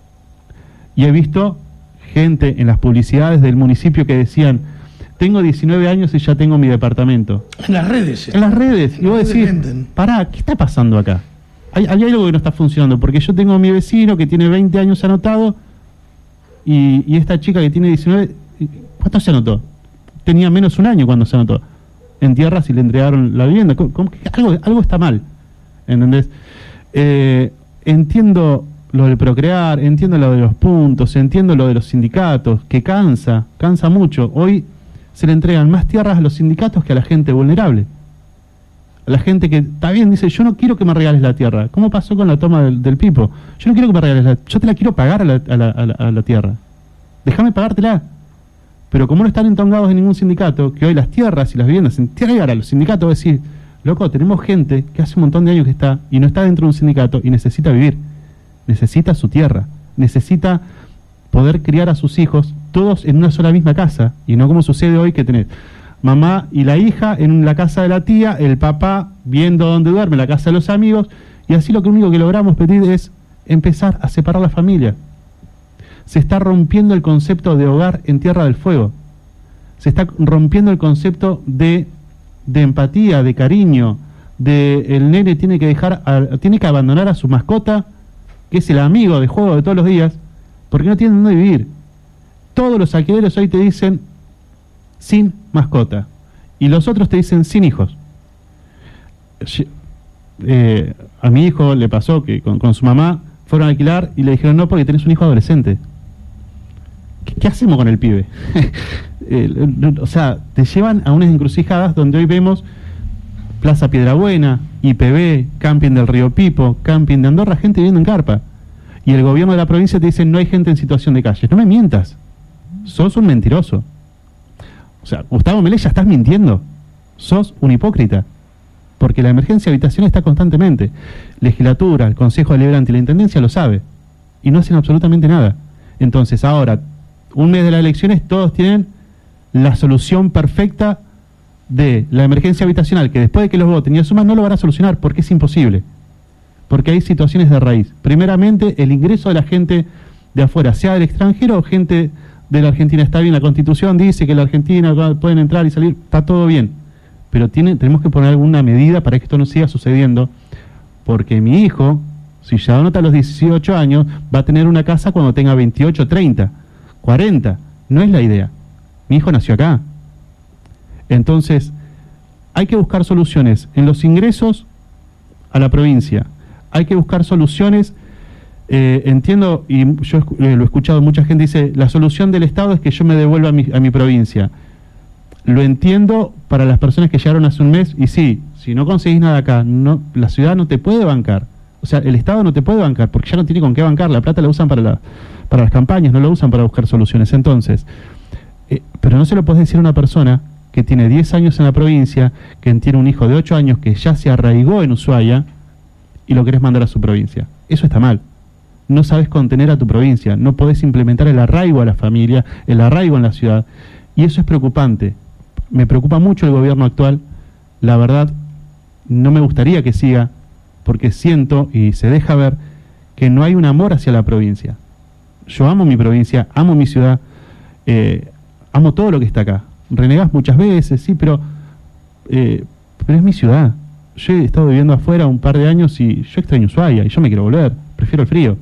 Y he visto gente en las publicidades del municipio que decían, tengo diecinueve años y ya tengo mi departamento. En las redes. En las redes. Y vos decís, pará, ¿qué está pasando acá? Hay, hay algo que no está funcionando, porque yo tengo a mi vecino que tiene veinte años anotado, y, y esta chica que tiene diecinueve, ¿cuánto se anotó? Tenía menos un año cuando se anotó en tierras y le entregaron la vivienda. ¿Cómo, cómo que algo, algo está mal? ¿Entendés? Eh, entiendo lo del procrear, entiendo lo de los puntos, entiendo lo de los sindicatos, que cansa, cansa mucho. Hoy se le entregan más tierras a los sindicatos que a la gente vulnerable. A la gente que, está bien, dice, yo no quiero que me regales la tierra. ¿Cómo pasó con la toma del, del Pipo? Yo no quiero que me regales la, yo te la quiero pagar a la, a la, a la, a la tierra. Déjame pagártela. Pero como no están entongados en ningún sindicato, que hoy las tierras y las viviendas se entregan a los sindicatos, es decir, loco, tenemos gente que hace un montón de años que está y no está dentro de un sindicato y necesita vivir, necesita su tierra, necesita poder criar a sus hijos todos en una sola misma casa, y no como sucede hoy que tenés mamá y la hija en la casa de la tía, el papá viendo dónde duerme, en la casa de los amigos, y así lo que único que logramos, Petit, es empezar a separar la familia. Se está rompiendo el concepto de hogar en Tierra del Fuego. Se está rompiendo el concepto de, de empatía, de cariño, de el nene tiene que dejar, a, tiene que abandonar a su mascota, que es el amigo de juego de todos los días, porque no tienen dónde vivir. Todos los alquileres hoy te dicen sin mascota, y los otros te dicen sin hijos. Eh, a mi hijo le pasó que con, con su mamá fueron a alquilar y le dijeron no porque tenés un hijo adolescente. ¿Qué, qué hacemos con el pibe? eh, o sea, te llevan a unas encrucijadas donde hoy vemos Plaza Piedrabuena, I P B, Camping del Río Pipo, Camping de Andorra, gente viviendo en carpa. Y el gobierno de la provincia te dice no hay gente en situación de calle. No me mientas. Sos un mentiroso. O sea, Gustavo Melé, ya estás mintiendo. Sos un hipócrita. Porque la emergencia habitacional está constantemente. Legislatura, el Consejo Deliberante y la Intendencia lo sabe. Y no hacen absolutamente nada. Entonces ahora, un mes de las elecciones, todos tienen la solución perfecta de la emergencia habitacional, que después de que los voten y asuman no lo van a solucionar, porque es imposible. Porque hay situaciones de raíz. Primeramente, el ingreso de la gente de afuera, sea del extranjero o gente de la Argentina. Está bien, la Constitución dice que la Argentina pueden entrar y salir, está todo bien. Pero tiene, tenemos que poner alguna medida para que esto no siga sucediendo, porque mi hijo, si ya anota a los dieciocho años, va a tener una casa cuando tenga veintiocho, treinta, cuarenta. No es la idea. Mi hijo nació acá. Entonces, hay que buscar soluciones en los ingresos a la provincia. Hay que buscar soluciones, eh, entiendo, y yo eh, lo he escuchado, mucha gente dice, la solución del Estado es que yo me devuelva a mi, a mi provincia. Lo entiendo para las personas que llegaron hace un mes, y sí, si no conseguís nada acá, no, la ciudad no te puede bancar. O sea, el Estado no te puede bancar, porque ya no tiene con qué bancar. La plata la usan para, la, para las campañas, no la usan para buscar soluciones. Entonces, eh, pero no se lo podés decir a una persona que tiene diez años en la provincia, que tiene un hijo de ocho años que ya se arraigó en Ushuaia, y lo querés mandar a su provincia. Eso está mal. No sabes contener a tu provincia, no podés implementar el arraigo a la familia, el arraigo en la ciudad, y eso es preocupante. Me preocupa mucho el gobierno actual, la verdad, no me gustaría que siga, porque siento, y se deja ver, que no hay un amor hacia la provincia. Yo amo mi provincia, amo mi ciudad, eh, amo todo lo que está acá. Renegás muchas veces, sí, pero, eh, pero es mi ciudad. Yo he estado viviendo afuera un par de años y yo extraño Ushuaia y yo me quiero volver, prefiero el frío.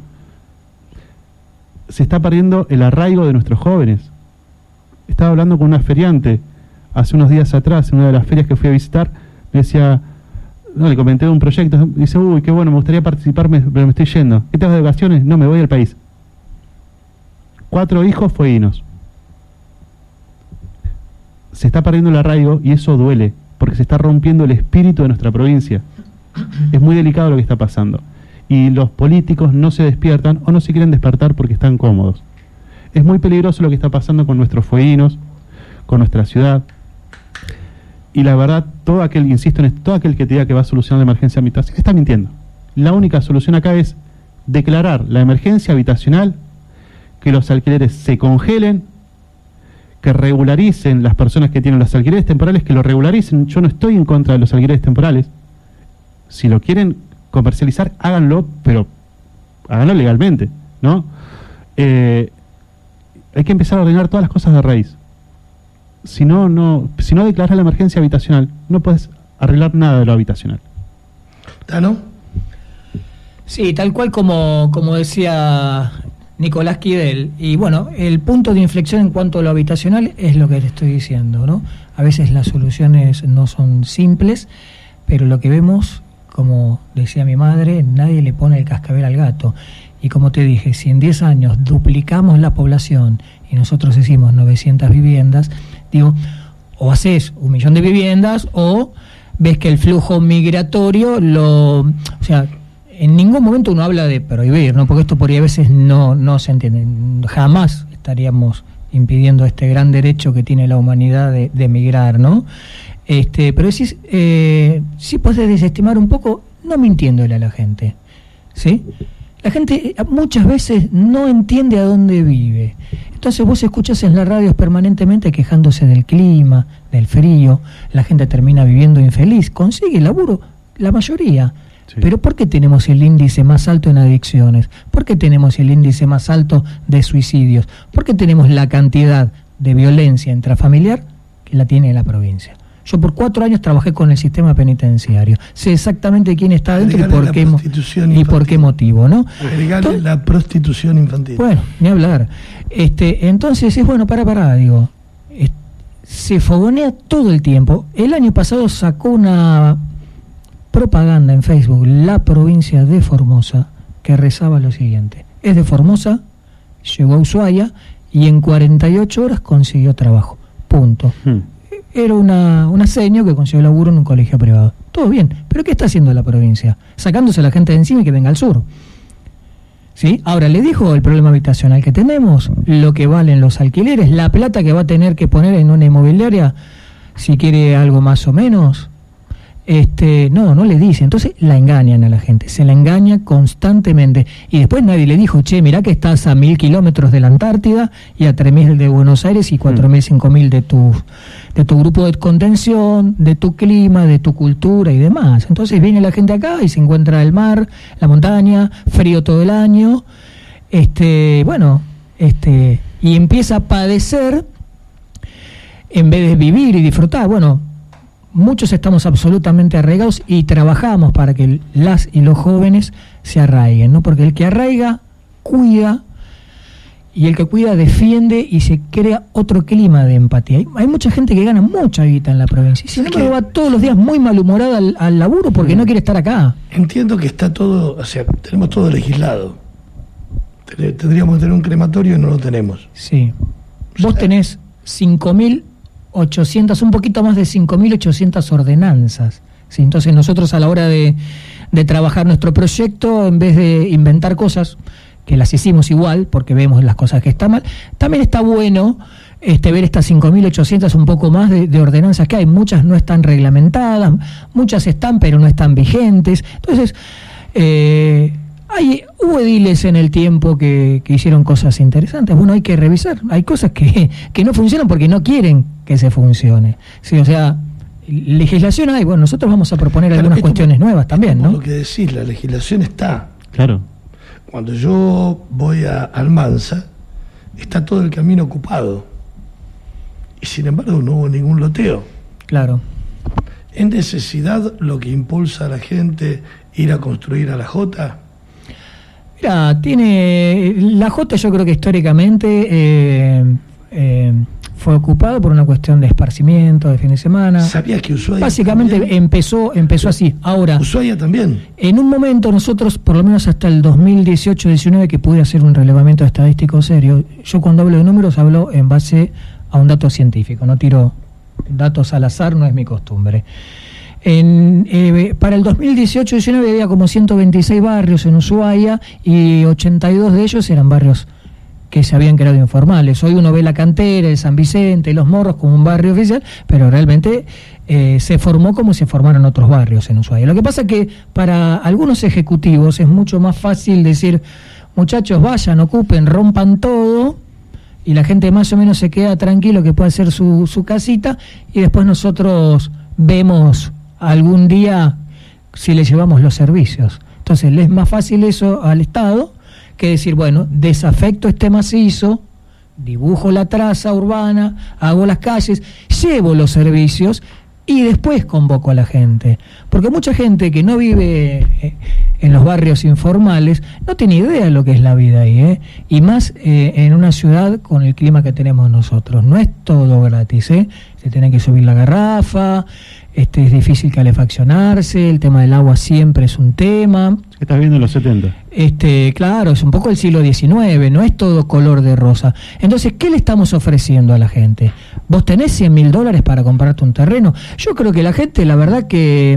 Se está perdiendo el arraigo de nuestros jóvenes. Estaba hablando con una feriante hace unos días atrás, en una de las ferias que fui a visitar, me decía, no, le comenté de un proyecto, dice, uy, qué bueno, me gustaría participar, pero me estoy yendo. ¿Qué te vas de vacaciones? No, me voy al país. Cuatro hijos fueguinos. Se está perdiendo el arraigo y eso duele, porque se está rompiendo el espíritu de nuestra provincia. Es muy delicado lo que está pasando. Y los políticos no se despiertan o no se quieren despertar porque están cómodos. Es muy peligroso lo que está pasando con nuestros fueguinos, con nuestra ciudad. Y la verdad, todo aquel, insisto en esto, todo aquel que te diga que va a solucionar la emergencia habitacional, está mintiendo. La única solución acá es declarar la emergencia habitacional, que los alquileres se congelen, que regularicen las personas que tienen los alquileres temporales, que lo regularicen. Yo no estoy en contra de los alquileres temporales. Si lo quieren comercializar, háganlo, pero háganlo legalmente, ¿no? Eh, hay que empezar a ordenar todas las cosas de raíz. Si no, no, si no declaras la emergencia habitacional, no puedes arreglar nada de lo habitacional. ¿Tano? Sí, tal cual como, como decía Nicolás Kidel. Y bueno, el punto de inflexión en cuanto a lo habitacional es lo que te estoy diciendo, ¿no? A veces las soluciones no son simples, pero lo que vemos, como decía mi madre, nadie le pone el cascabel al gato. Y como te dije, si en diez años duplicamos la población y nosotros hicimos novecientas viviendas, digo, o haces un millón de viviendas o ves que el flujo migratorio lo... O sea, en ningún momento uno habla de prohibir, ¿no? Porque esto por ahí a veces no, no se entiende. Jamás estaríamos impidiendo este gran derecho que tiene la humanidad de, de migrar, ¿no? Este, pero sí, eh, sí podés desestimar un poco, no mintiéndole a la gente, ¿sí? La gente muchas veces no entiende a dónde vive. Entonces vos escuchás en las radios permanentemente quejándose del clima, del frío, la gente termina viviendo infeliz, consigue laburo, la mayoría. Sí. Pero ¿por qué tenemos el índice más alto en adicciones? ¿Por qué tenemos el índice más alto de suicidios? ¿Por qué tenemos la cantidad de violencia intrafamiliar que la tiene la provincia? Yo por cuatro años trabajé con el sistema penitenciario. Sé exactamente quién está adentro y por, qué, y por qué motivo, ¿no? Agregarle la prostitución infantil. Bueno, ni hablar. Este, entonces es bueno, para, para, digo, es, se fogonea todo el tiempo. El año pasado sacó una propaganda en Facebook, la provincia de Formosa, que rezaba lo siguiente: es de Formosa, llegó a Ushuaia y en cuarenta y ocho horas consiguió trabajo. Punto. Hmm. Era una, una seño que consiguió laburo en un colegio privado. Todo bien, pero ¿qué está haciendo la provincia? Sacándose a la gente de encima y que venga al sur. ¿Sí? Ahora, le dijo el problema habitacional que tenemos, lo que valen los alquileres, la plata que va a tener que poner en una inmobiliaria, si quiere algo más o menos. Este, no, no le dice, entonces la engañan a la gente, se la engaña constantemente y después nadie le dijo, che, mirá que estás a mil kilómetros de la Antártida y a tres mil de Buenos Aires y cuatro mil, cinco mil de tu, de tu grupo de contención, de tu clima, de tu cultura y demás. Entonces viene la gente acá y se encuentra el mar, la montaña, frío todo el año, este, bueno, este, y empieza a padecer en vez de vivir y disfrutar. Bueno, muchos estamos absolutamente arraigados y trabajamos para que las y los jóvenes se arraiguen, ¿no? Porque el que arraiga, cuida, y el que cuida defiende y se crea otro clima de empatía. Hay, hay mucha gente que gana mucha guita en la provincia y sin embargo va todos los días muy malhumorada al, al laburo porque no quiere estar acá. Entiendo que está todo, o sea, tenemos todo legislado. Tendríamos que tener un crematorio y no lo tenemos. Sí. Vos tenés cinco mil ochocientas, un poquito más de cinco mil ochocientas ordenanzas. ¿Sí? Entonces nosotros a la hora de, de trabajar nuestro proyecto, en vez de inventar cosas, que las hicimos igual, porque vemos las cosas que están mal, también está bueno este, ver estas cinco mil ochocientas, un poco más de, de ordenanzas que hay. Muchas no están reglamentadas, muchas están pero no están vigentes. Entonces, eh, hay, hubo ediles en el tiempo que, que hicieron cosas interesantes. Bueno, hay que revisar. Hay cosas que, que no funcionan porque no quieren que se funcione. Sí, o sea, legislación hay. Bueno, nosotros vamos a proponer claro, algunas cuestiones por, nuevas también, ¿no? Lo que decís, la legislación está. Claro. Cuando yo voy a Almanza, está todo el camino ocupado. Y sin embargo no hubo ningún loteo. Claro. ¿Es necesidad lo que impulsa a la gente ir a construir a la Jota? Mira, tiene la Jota, yo creo que históricamente eh, eh, fue ocupado por una cuestión de esparcimiento, de fin de semana. ¿Sabías que Ushuaia básicamente también? empezó empezó así. Ahora, Ushuaia también. En un momento nosotros, por lo menos hasta el dos mil dieciocho diecinueve, que pude hacer un relevamiento estadístico serio, yo cuando hablo de números hablo en base a un dato científico, no tiro datos al azar, no es mi costumbre. En, eh, para el dos mil dieciocho diecinueve había como ciento veintiséis barrios en Ushuaia y ochenta y dos de ellos eran barrios que se habían creado informales. Hoy uno ve la Cantera, el San Vicente, Los Morros como un barrio oficial, pero realmente eh, se formó como se formaron otros barrios en Ushuaia. Lo que pasa es que para algunos ejecutivos es mucho más fácil decir, muchachos, vayan, ocupen, rompan todo, y la gente más o menos se queda tranquilo que puede hacer su, su casita, y después nosotros vemos algún día si le llevamos los servicios. Entonces le es más fácil eso al Estado que decir, bueno, desafecto este macizo, dibujo la traza urbana, hago las calles, llevo los servicios y después convoco a la gente. Porque mucha gente que no vive en los barrios informales no tiene idea de lo que es la vida ahí, ¿eh? Y más eh, en una ciudad con el clima que tenemos nosotros. No es todo gratis, ¿eh? Se tiene que subir la garrafa, este, es difícil calefaccionarse, el tema del agua siempre es un tema. ¿Qué estás viendo en los setenta? Este, claro, es un poco el siglo diecinueve, no es todo color de rosa. Entonces, ¿qué le estamos ofreciendo a la gente? ¿Vos tenés cien mil dólares para comprarte un terreno? Yo creo que la gente, la verdad que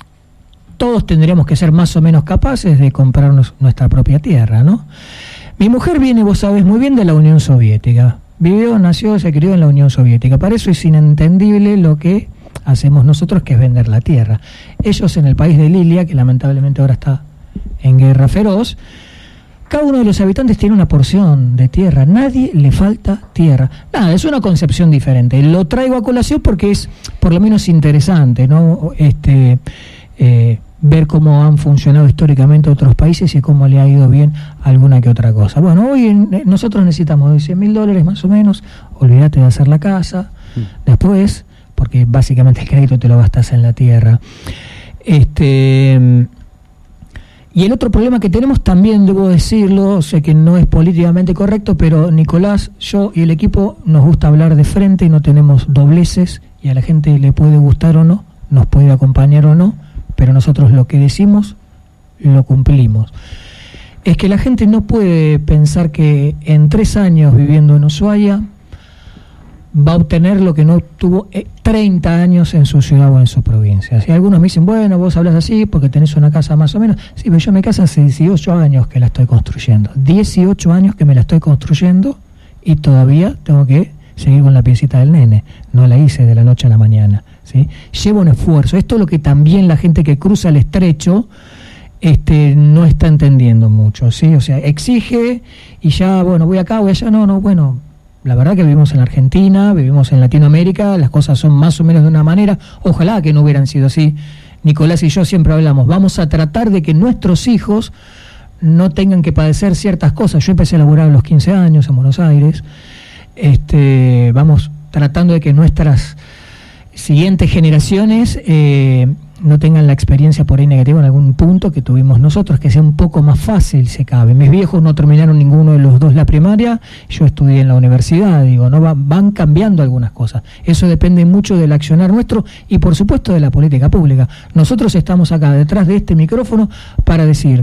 todos tendríamos que ser más o menos capaces de comprarnos nuestra propia tierra, ¿no? Mi mujer viene, vos sabés muy bien, de la Unión Soviética. Vivió, nació, se crió en la Unión Soviética. Para eso es inentendible lo que hacemos nosotros, que es vender la tierra. Ellos en el país de Lilia, que lamentablemente ahora está en guerra feroz, cada uno de los habitantes tiene una porción de tierra, nadie le falta tierra. Nada, es una concepción diferente. Lo traigo a colación porque es por lo menos interesante, ¿no? Este, eh, ver cómo han funcionado históricamente otros países y cómo le ha ido bien alguna que otra cosa. Bueno, hoy en, nosotros necesitamos cien mil dólares más o menos, olvídate de hacer la casa, mm. después, porque básicamente el crédito te lo gastas en la tierra. Este... Y el otro problema que tenemos también, debo decirlo, sé que no es políticamente correcto, pero Nicolás, yo y el equipo nos gusta hablar de frente y no tenemos dobleces, y a la gente le puede gustar o no, nos puede acompañar o no, pero nosotros lo que decimos lo cumplimos. Es que la gente no puede pensar que en tres años viviendo en Ushuaia va a obtener lo que no tuvo treinta años en su ciudad o en su provincia. Si algunos me dicen, bueno, vos hablas así porque tenés una casa más o menos. Sí, pero yo mi casa hace dieciocho años que la estoy construyendo. dieciocho años que me la estoy construyendo y todavía tengo que seguir con la piecita del nene. No la hice de la noche a la mañana. ¿sí? Lleva un esfuerzo. Esto es lo que también la gente que cruza el estrecho este, no está entendiendo mucho, ¿sí? O sea, exige y ya, bueno, voy acá, voy allá, no, no, bueno, la verdad que vivimos en la Argentina, vivimos en Latinoamérica, las cosas son más o menos de una manera, ojalá que no hubieran sido así. Nicolás y yo siempre hablamos, vamos a tratar de que nuestros hijos no tengan que padecer ciertas cosas. Yo empecé a laburar a los quince años en Buenos Aires, este, vamos tratando de que nuestras siguientes generaciones eh, no tengan la experiencia por ahí negativa en algún punto que tuvimos nosotros, que sea un poco más fácil, se cabe. Mis viejos no terminaron ninguno de los dos la primaria, yo estudié en la universidad, digo, no va, van cambiando algunas cosas. Eso depende mucho del accionar nuestro y por supuesto de la política pública. Nosotros estamos acá detrás de este micrófono para decir,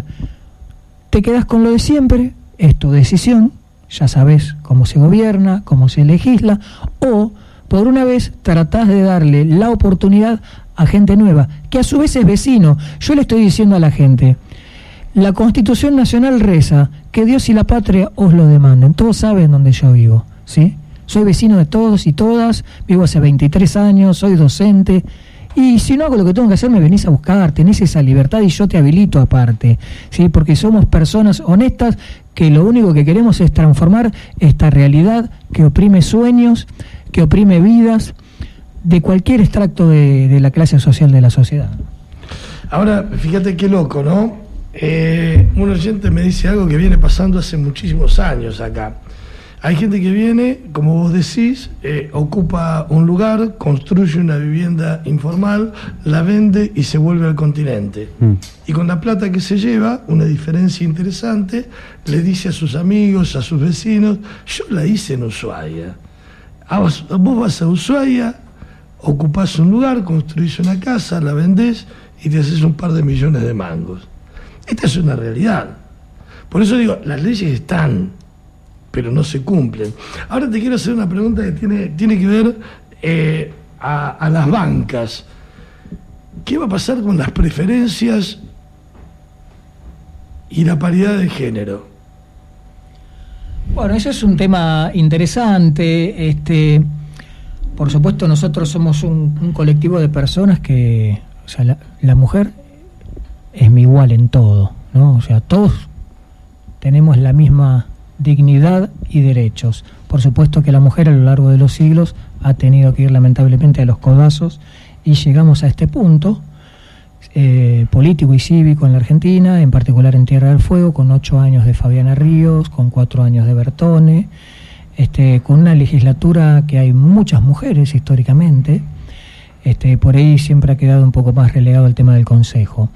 te quedas con lo de siempre, es tu decisión, ya sabes cómo se gobierna, cómo se legisla, o por una vez tratás de darle la oportunidad a gente nueva, que a su vez es vecino. Yo le estoy diciendo a la gente, la Constitución Nacional reza que Dios y la patria os lo demanden. Todos saben dónde yo vivo, ¿sí? Soy vecino de todos y todas, vivo hace veintitrés años, soy docente, y si no hago lo que tengo que hacer, me venís a buscar, tenés esa libertad y yo te habilito aparte, ¿sí? Porque somos personas honestas que lo único que queremos es transformar esta realidad que oprime sueños, que oprime vidas, de cualquier extracto de, de la clase social de la sociedad. Ahora, fíjate qué loco, ¿no? Eh, un oyente me dice algo que viene pasando hace muchísimos años acá. Hay gente que viene, como vos decís, eh, ocupa un lugar, construye una vivienda informal, la vende y se vuelve al continente. Mm. Y con la plata que se lleva, una diferencia interesante, le dice a sus amigos, a sus vecinos, yo la hice en Ushuaia. Ah, vos, vos vas a Ushuaia, ocupás un lugar, construís una casa, la vendés y te haces un par de millones de mangos. Esta es una realidad. Por eso digo, las leyes están, pero no se cumplen. Ahora te quiero hacer una pregunta que tiene, tiene que ver eh, a, a las bancas. ¿Qué va a pasar con las preferencias y la paridad de género? Bueno, ese es un tema interesante. Este, por supuesto, nosotros somos un, un colectivo de personas que, o sea, la, la mujer es mi igual en todo, ¿no? O sea, todos tenemos la misma dignidad y derechos. Por supuesto que la mujer a lo largo de los siglos ha tenido que ir lamentablemente a los codazos y llegamos a este punto eh, político y cívico en la Argentina, en particular en Tierra del Fuego, con ocho años de Fabiana Ríos, con cuatro años de Bertone, este, con una legislatura que hay muchas mujeres históricamente, este, por ahí siempre ha quedado un poco más relegado el tema del Consejo.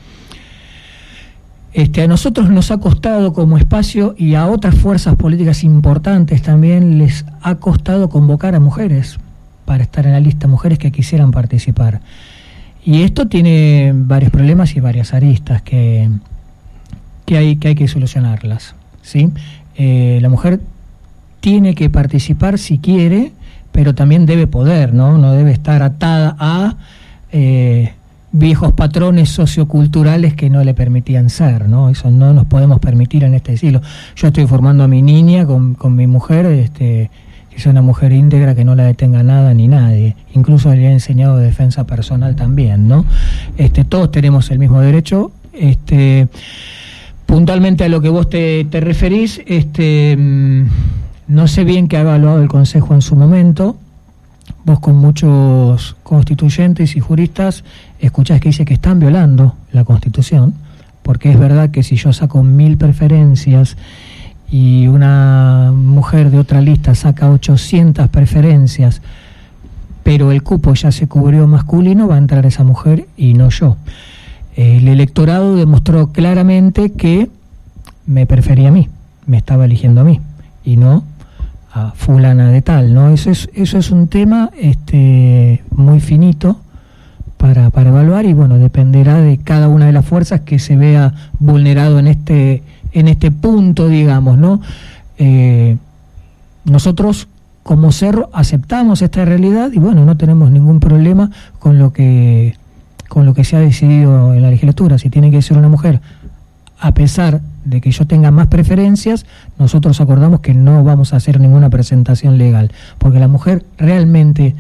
Este, a nosotros nos ha costado como espacio y a otras fuerzas políticas importantes también les ha costado convocar a mujeres para estar en la lista, mujeres que quisieran participar. Y esto tiene varios problemas y varias aristas que, que, hay, que hay que solucionarlas, ¿sí? Eh, la mujer tiene que participar si quiere, pero también debe poder, ¿no? No debe estar atada a Eh, viejos patrones socioculturales que no le permitían ser, ¿no? Eso no nos podemos permitir en este siglo. Yo estoy formando a mi niña con, con mi mujer, este, que es una mujer íntegra, que no la detenga nada ni nadie. Incluso le he enseñado defensa personal también, ¿no? Este, todos tenemos el mismo derecho. Este, puntualmente a lo que vos te, te referís, este, no sé bien qué ha evaluado el Consejo en su momento. Vos con muchos constituyentes y juristas escuchás que dice que están violando la Constitución, porque es verdad que si yo saco mil preferencias y una mujer de otra lista saca ochocientas preferencias, pero el cupo ya se cubrió masculino, va a entrar esa mujer y no yo. El electorado demostró claramente que me prefería a mí, me estaba eligiendo a mí y no a fulana de tal, ¿no? Eso es, eso es un tema este, muy finito para, para evaluar y bueno, dependerá de cada una de las fuerzas que se vea vulnerado en este, en este punto, digamos, ¿no? Eh, nosotros como Cerro aceptamos esta realidad y bueno, no tenemos ningún problema con lo que, con lo que se ha decidido en la legislatura. Si tiene que ser una mujer, a pesar de que yo tenga más preferencias, nosotros acordamos que no vamos a hacer ninguna presentación legal, porque la mujer realmente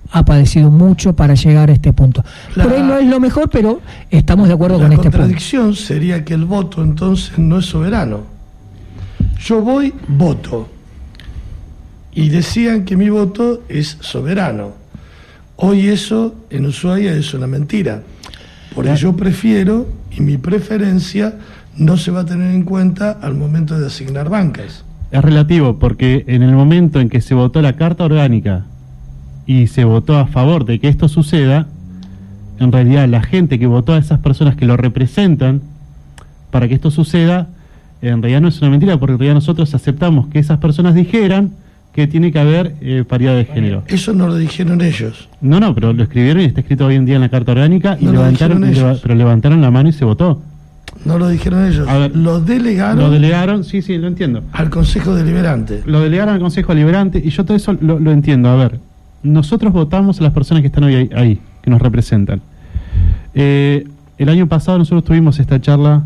ha padecido mucho para llegar a este punto. La, Por ahí no es lo mejor, pero estamos de acuerdo con este punto. La contradicción sería que el voto entonces no es soberano. Yo voy, voto. Y decían que mi voto es soberano. Hoy eso en Ushuaia es una mentira. Porque yo prefiero, y mi preferencia no se va a tener en cuenta al momento de asignar bancas. Es relativo, porque en el momento en que se votó la Carta Orgánica y se votó a favor de que esto suceda, en realidad la gente que votó a esas personas que lo representan para que esto suceda, en realidad no es una mentira, porque en realidad nosotros aceptamos que esas personas dijeran que tiene que haber eh, paridad de género. Eso no lo dijeron ellos. No, no, pero lo escribieron y está escrito hoy en día en la Carta Orgánica, y no levantaron, y leva, pero levantaron la mano y se votó. No lo dijeron ellos, a ver, lo delegaron. Lo delegaron, sí, sí, lo entiendo. Al Consejo Deliberante. Lo delegaron al Consejo Deliberante, y yo todo eso lo, lo entiendo. A ver, nosotros votamos a las personas que están hoy ahí, ahí que nos representan. Eh, el año pasado nosotros tuvimos esta charla,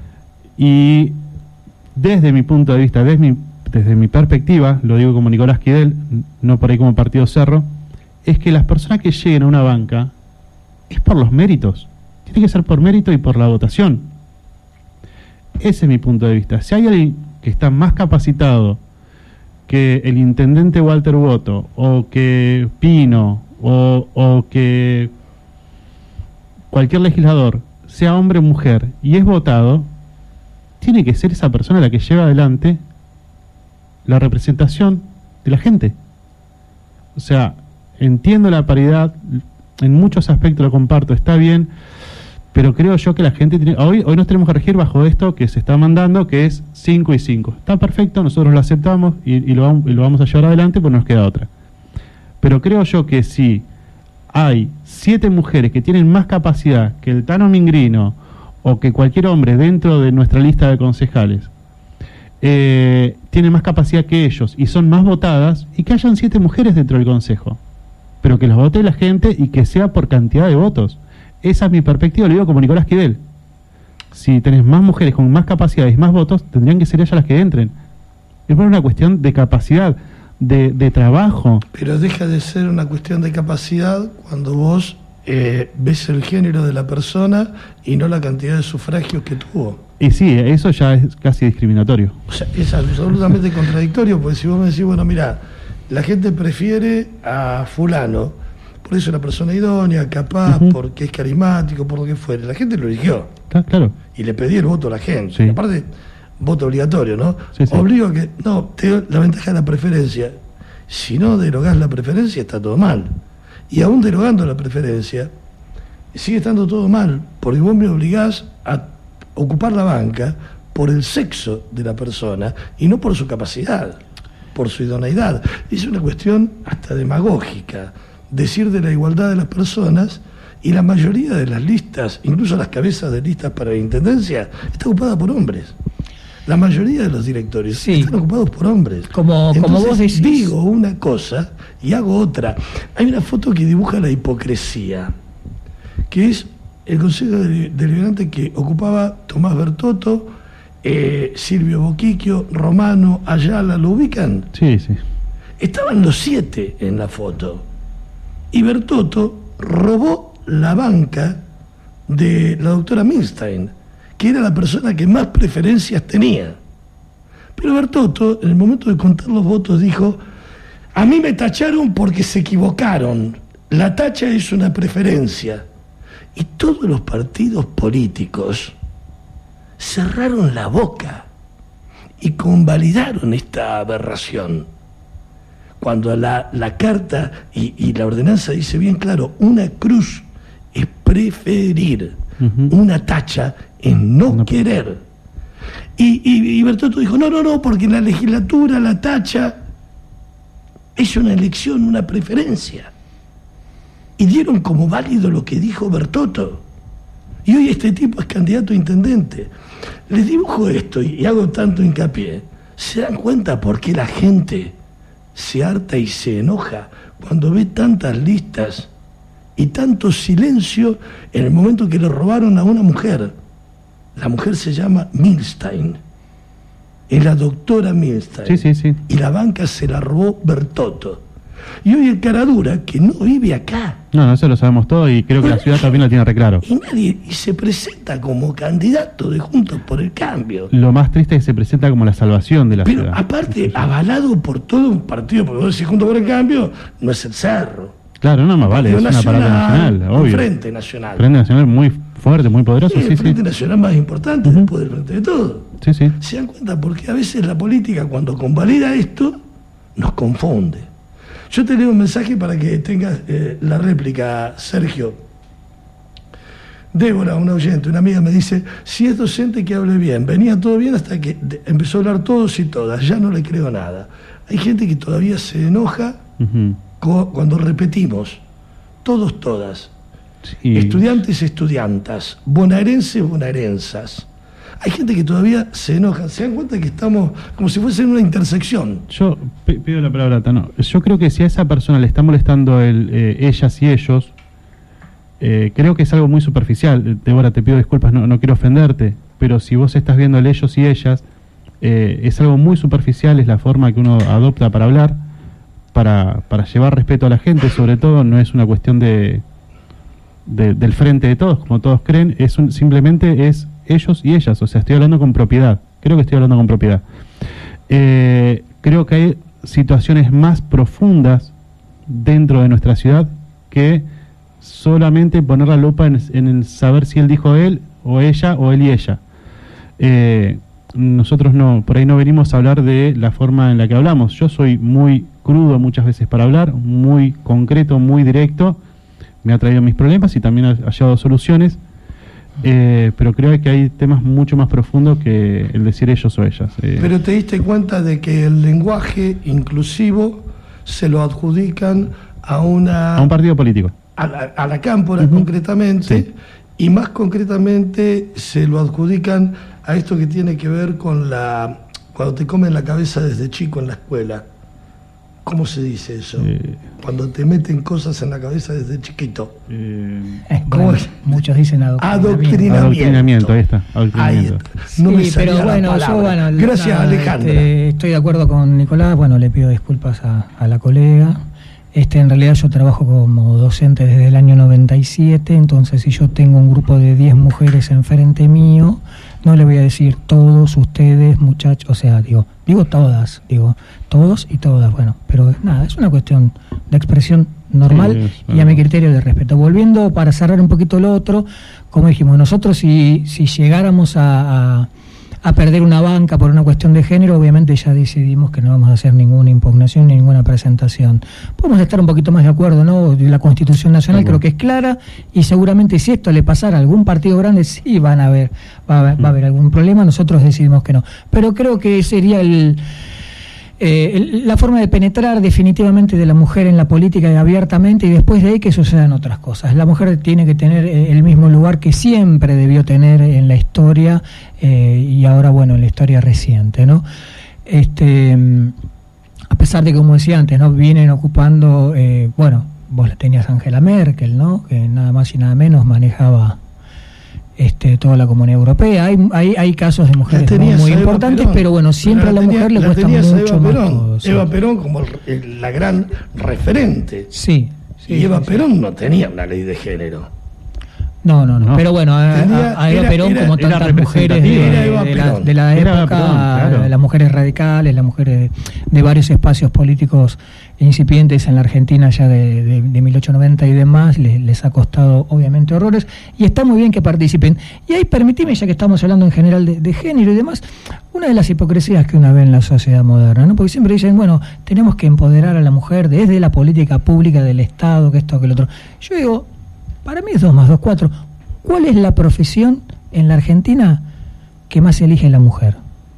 y desde mi punto de vista, desde mi, desde mi perspectiva, lo digo como Nicolás Quidel, no por ahí como Partido Cerro, es que las personas que lleguen a una banca es por los méritos. Tiene que ser por mérito y por la votación. Ese es mi punto de vista. Si hay alguien que está más capacitado que el intendente Walter Boto, o que Pino, o, o que cualquier legislador, sea hombre o mujer, y es votado, tiene que ser esa persona la que lleva adelante la representación de la gente. O sea, entiendo la paridad, en muchos aspectos lo comparto, está bien, pero creo yo que la gente tiene... Hoy, hoy nos tenemos que regir bajo esto que se está mandando, que es cinco y cinco. Está perfecto, nosotros lo aceptamos y, y, lo, y lo vamos a llevar adelante, pues nos queda otra. Pero creo yo que si hay siete mujeres que tienen más capacidad que el Tano Mingrino o que cualquier hombre dentro de nuestra lista de concejales, eh, tienen más capacidad que ellos y son más votadas, y que hayan siete mujeres dentro del consejo, pero que los vote la gente y que sea por cantidad de votos. Esa es mi perspectiva, lo digo como Nicolás Quidel. Si tenés más mujeres con más capacidades y más votos, tendrían que ser ellas las que entren. Es por una cuestión de capacidad, de, de trabajo. Pero deja de ser una cuestión de capacidad cuando vos eh, ves el género de la persona y no la cantidad de sufragios que tuvo. Y sí, eso ya es casi discriminatorio. O sea, es absolutamente contradictorio, porque si vos me decís, bueno, mira, la gente prefiere a fulano, por eso es una persona idónea, capaz, uh-huh. porque es carismático, por lo que fuere. La gente lo eligió. Ah, claro. Y le pedí el voto a la gente. Sí. Y aparte, voto obligatorio, ¿no? Sí, sí. Obligo a que... No, te, la ventaja de la preferencia. Si no derogás la preferencia, está todo mal. Y aún derogando la preferencia, sigue estando todo mal, porque vos me obligás a ocupar la banca por el sexo de la persona y no por su capacidad, por su idoneidad. Es una cuestión hasta demagógica. Decir de la igualdad de las personas, y la mayoría de las listas, incluso las cabezas de listas para la intendencia, está ocupada por hombres. La mayoría de los directorios sí. están ocupados por hombres. Como, Entonces, como vos decís. Digo una cosa y hago otra. Hay una foto que dibuja la hipocresía, que es el Consejo Deliberante que ocupaba Tomás Bertotto, eh, Silvio Boquiquio, Romano, Ayala, ¿lo ubican? Sí, sí. Estaban los siete en la foto. Y Bertotto robó la banca de la doctora Milstein, que era la persona que más preferencias tenía. Pero Bertotto, en el momento de contar los votos, dijo: a mí me tacharon porque se equivocaron. La tacha es una preferencia. Y todos los partidos políticos cerraron la boca y convalidaron esta aberración. Cuando la, la carta y, y la ordenanza dice bien claro, una cruz es preferir, uh-huh. una tacha es no, no querer. Y, y, y Bertotto dijo, no, no, no, porque en la legislatura la tacha es una elección, una preferencia. Y dieron como válido lo que dijo Bertotto. Y hoy este tipo es candidato a intendente. Les dibujo esto y hago tanto hincapié. ¿Se dan cuenta por qué la gente se harta y se enoja cuando ve tantas listas y tanto silencio en el momento que le robaron a una mujer? La mujer se llama Milstein, es la doctora Milstein. Sí, sí, sí. Y la banca se la robó Bertotto. Y hoy el Caradura, que no vive acá. No, no, eso lo sabemos todo y creo que la ciudad también lo tiene re claro. Y nadie, y se presenta como candidato de Juntos por el Cambio. Lo más triste es que se presenta como la salvación de la Pero ciudad. aparte, avalado por todo un partido, porque vos decís Juntos por el Cambio, no es el Cerro. Claro, no más vale, es Partido una parada nacional, un obvio. Frente Nacional. Frente Nacional muy fuerte, muy poderoso, Sí, sí, el sí. Frente Nacional más importante Ujú. después del Frente de Todo. Sí, sí. ¿Se dan cuenta? Porque a veces la política, cuando convalida esto, nos confunde. Yo te leo un mensaje para que tengas eh, la réplica, Sergio. Débora, una oyente, una amiga me dice, si es docente que hable bien, venía todo bien hasta que de- empezó a hablar todos y todas, ya no le creo nada. Hay gente que todavía se enoja Ujú. co- cuando repetimos, todos, todas, Sí. estudiantes, estudiantas, bonaerenses, bonaerensas. Hay gente que todavía se enoja, se dan cuenta que estamos como si fuese en una intersección. Yo p- pido la palabra, Tano. Yo creo que si a esa persona le está molestando el eh, ellas y ellos, eh, creo que es algo muy superficial. Débora, te pido disculpas, no, no quiero ofenderte, pero si vos estás viendo el ellos y ellas, eh, es algo muy superficial, es la forma que uno adopta para hablar, para, para llevar respeto a la gente, sobre todo, no es una cuestión de, de- del frente de todos, como todos creen, es un, simplemente es ellos y ellas, o sea, estoy hablando con propiedad, creo que estoy hablando con propiedad. Eh, creo que hay situaciones más profundas dentro de nuestra ciudad que solamente poner la lupa en, en el saber si él dijo él o ella o él y ella. Eh, nosotros no, por ahí no venimos a hablar de la forma en la que hablamos. Yo soy muy crudo muchas veces para hablar, muy concreto, muy directo. Me ha traído mis problemas y también ha hallado soluciones. Eh, pero creo que hay temas mucho más profundos que el decir ellos o ellas. Eh, Pero te diste cuenta de que el lenguaje inclusivo se lo adjudican a una... a un partido político. a la, a la cámpora, Ujú. concretamente, Sí. y más concretamente se lo adjudican a esto que tiene que ver con la... cuando te comen la cabeza desde chico en la escuela. ¿Cómo se dice eso? Eh. Cuando te meten cosas en la cabeza desde chiquito. Eh, Eh, ¿Cómo bueno, es? muchos dicen adoctrinamiento. Adoctrinamiento. Adoctrinamiento, ahí está, adoctrinamiento. Ahí está. No Sí, me salía pero la bueno, yo, palabra. bueno, Gracias, nada, Alejandra. este, estoy de acuerdo con Nicolás, bueno, le pido disculpas a, a la colega. Este, en realidad yo trabajo como docente desde el año noventa y siete, entonces si yo tengo un grupo de diez mujeres enfrente mío, no le voy a decir todos ustedes, muchachos, o sea, digo, digo todas, digo todos y todas, bueno, pero nada, es una cuestión de expresión normal Sí, es y a mi verdad. criterio de respeto. Volviendo para cerrar un poquito lo otro, como dijimos, nosotros si, si llegáramos a, a, a perder una banca por una cuestión de género, obviamente ya decidimos que no vamos a hacer ninguna impugnación ni ninguna presentación. Podemos estar un poquito más de acuerdo, ¿no? La Constitución Nacional Sí, creo bueno. que es clara y seguramente si esto le pasara a algún partido grande, sí van a haber, va a haber, va a haber algún problema, nosotros decidimos que no. Pero creo que sería el... Eh, el- la forma de penetrar definitivamente de la mujer en la política y abiertamente y después de ahí que sucedan otras cosas. La mujer tiene que tener eh, el mismo lugar que siempre debió tener en la historia eh, y ahora, bueno, en la historia reciente, ¿no? Este, mm, a pesar de que, como decía antes, ¿no? Vienen ocupando, eh, bueno, vos la tenías Angela Merkel, ¿no? Que nada más y nada menos manejaba este, toda la Comunidad Europea. Hay, hay, hay casos de mujeres muy, tenías muy a Eva importantes, Perón. pero bueno, siempre La a la tenía- mujer le la cuesta tenías a mucho Eva más Perón, todo. Sí, Eva Perón como el- el- la gran referente. sí, sí, y Eva sí, sí. Perón no tenía una ley de género. No, no, no, No. pero bueno, a, Tenía- a- a Eva era- Perón, era- como era tantas mujeres de, representativa. Era Eva de la, Perón. de la Era Eva época, Perón, claro. las mujeres radicales, las mujeres de, de varios espacios políticos incipientes en la Argentina ya de, de, de mil ochocientos noventa y demás, les, les ha costado obviamente horrores, y está muy bien que participen. Y ahí permitime, ya que estamos hablando en general de, de género y demás, una de las hipocresías que uno ve en la sociedad moderna, ¿no? Porque siempre dicen, bueno, tenemos que empoderar a la mujer desde la política pública del Estado, que esto, que lo otro. Yo digo, para mí es dos más dos, cuatro. ¿Cuál es la profesión en la Argentina que más elige la mujer?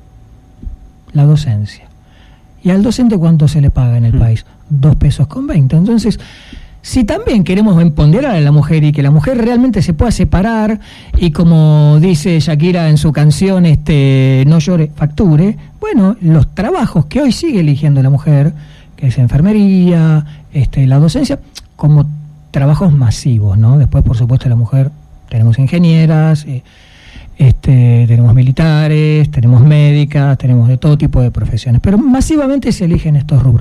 La docencia. ¿Y al docente cuánto se le paga en el Mm. país? Dos pesos con veinte. Entonces, si también queremos empoderar a la mujer y que la mujer realmente se pueda separar y como dice Shakira en su canción, este, no llore, facture, bueno, los trabajos que hoy sigue eligiendo la mujer, que es enfermería, este, la docencia, como trabajos masivos, ¿no? Después, por supuesto, la mujer, tenemos ingenieras, eh, este, tenemos militares, tenemos médicas, tenemos de todo tipo de profesiones, pero masivamente se eligen estos rubros.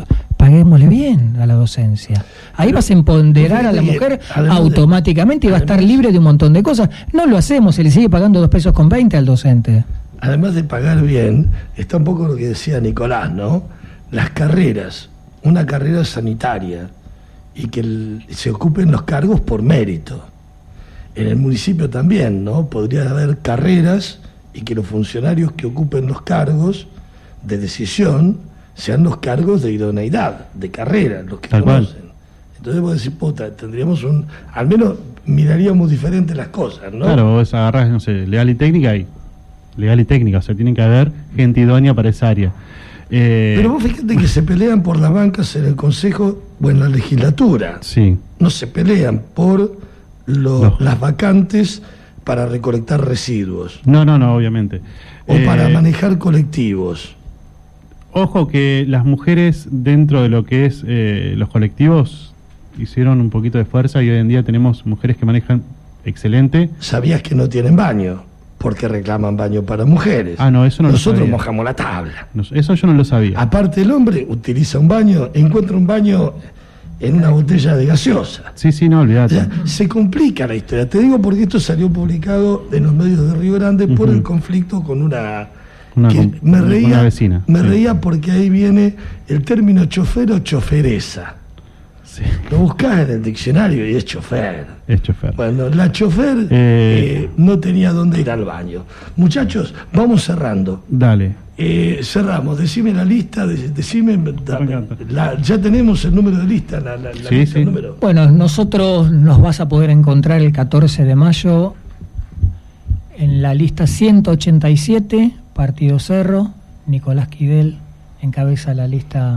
paguémosle bien a la docencia. Ahí Pero, vas a empoderar a la mujer automáticamente y va a estar libre de un montón de cosas. No lo hacemos, se le sigue pagando dos pesos con veinte al docente. Además de pagar bien, está un poco lo que decía Nicolás, ¿no? Las carreras, una carrera sanitaria, y que el, se ocupen los cargos por mérito. En el municipio también, ¿no? Podría haber carreras y que los funcionarios que ocupen los cargos de decisión sean los cargos de idoneidad, de carrera, los que Tal conocen. cual. Entonces vos decís, puta, tendríamos un... Al menos miraríamos diferente las cosas, ¿no? Claro, vos agarrás, no sé, legal y técnica y... Legal y técnica, o sea, tienen que haber gente idónea para esa área. Eh, Pero vos fíjate que se pelean por las bancas en el Consejo o en la legislatura. Sí. No se pelean por lo- No. las vacantes para recolectar residuos No, no, no, obviamente. o Eh, para manejar colectivos. Ojo que las mujeres dentro de lo que es eh, los colectivos hicieron un poquito de fuerza y hoy en día tenemos mujeres que manejan excelente. ¿Sabías que no tienen baño? Porque reclaman baño para mujeres. Ah, no, eso no lo Nosotros sabía. mojamos la tabla. No, eso yo no lo sabía. Aparte, el hombre utiliza un baño, encuentra un baño en una botella de gaseosa. Sí, sí, no, O olvídate. sea, se complica la historia. Te digo porque esto salió publicado en los medios de Río Grande por Ujú. el conflicto con una... Una que com- me una reía, vecina, me sí. reía porque ahí viene el término chofer o choferesa. Sí, Lo buscás en el diccionario y es chofer. es chofer. Bueno, la chofer Eh. eh, no tenía dónde ir al baño. Muchachos, vamos cerrando. Dale. Eh, cerramos, decime la lista, de- decime, da- encanta. la- ya tenemos el número de lista, la, la- la Sí, lista, sí. el número. Bueno, nosotros nos vas a poder encontrar el catorce de mayo en la lista ciento ochenta y siete, Partido Cerro. Nicolás Quidel encabeza la lista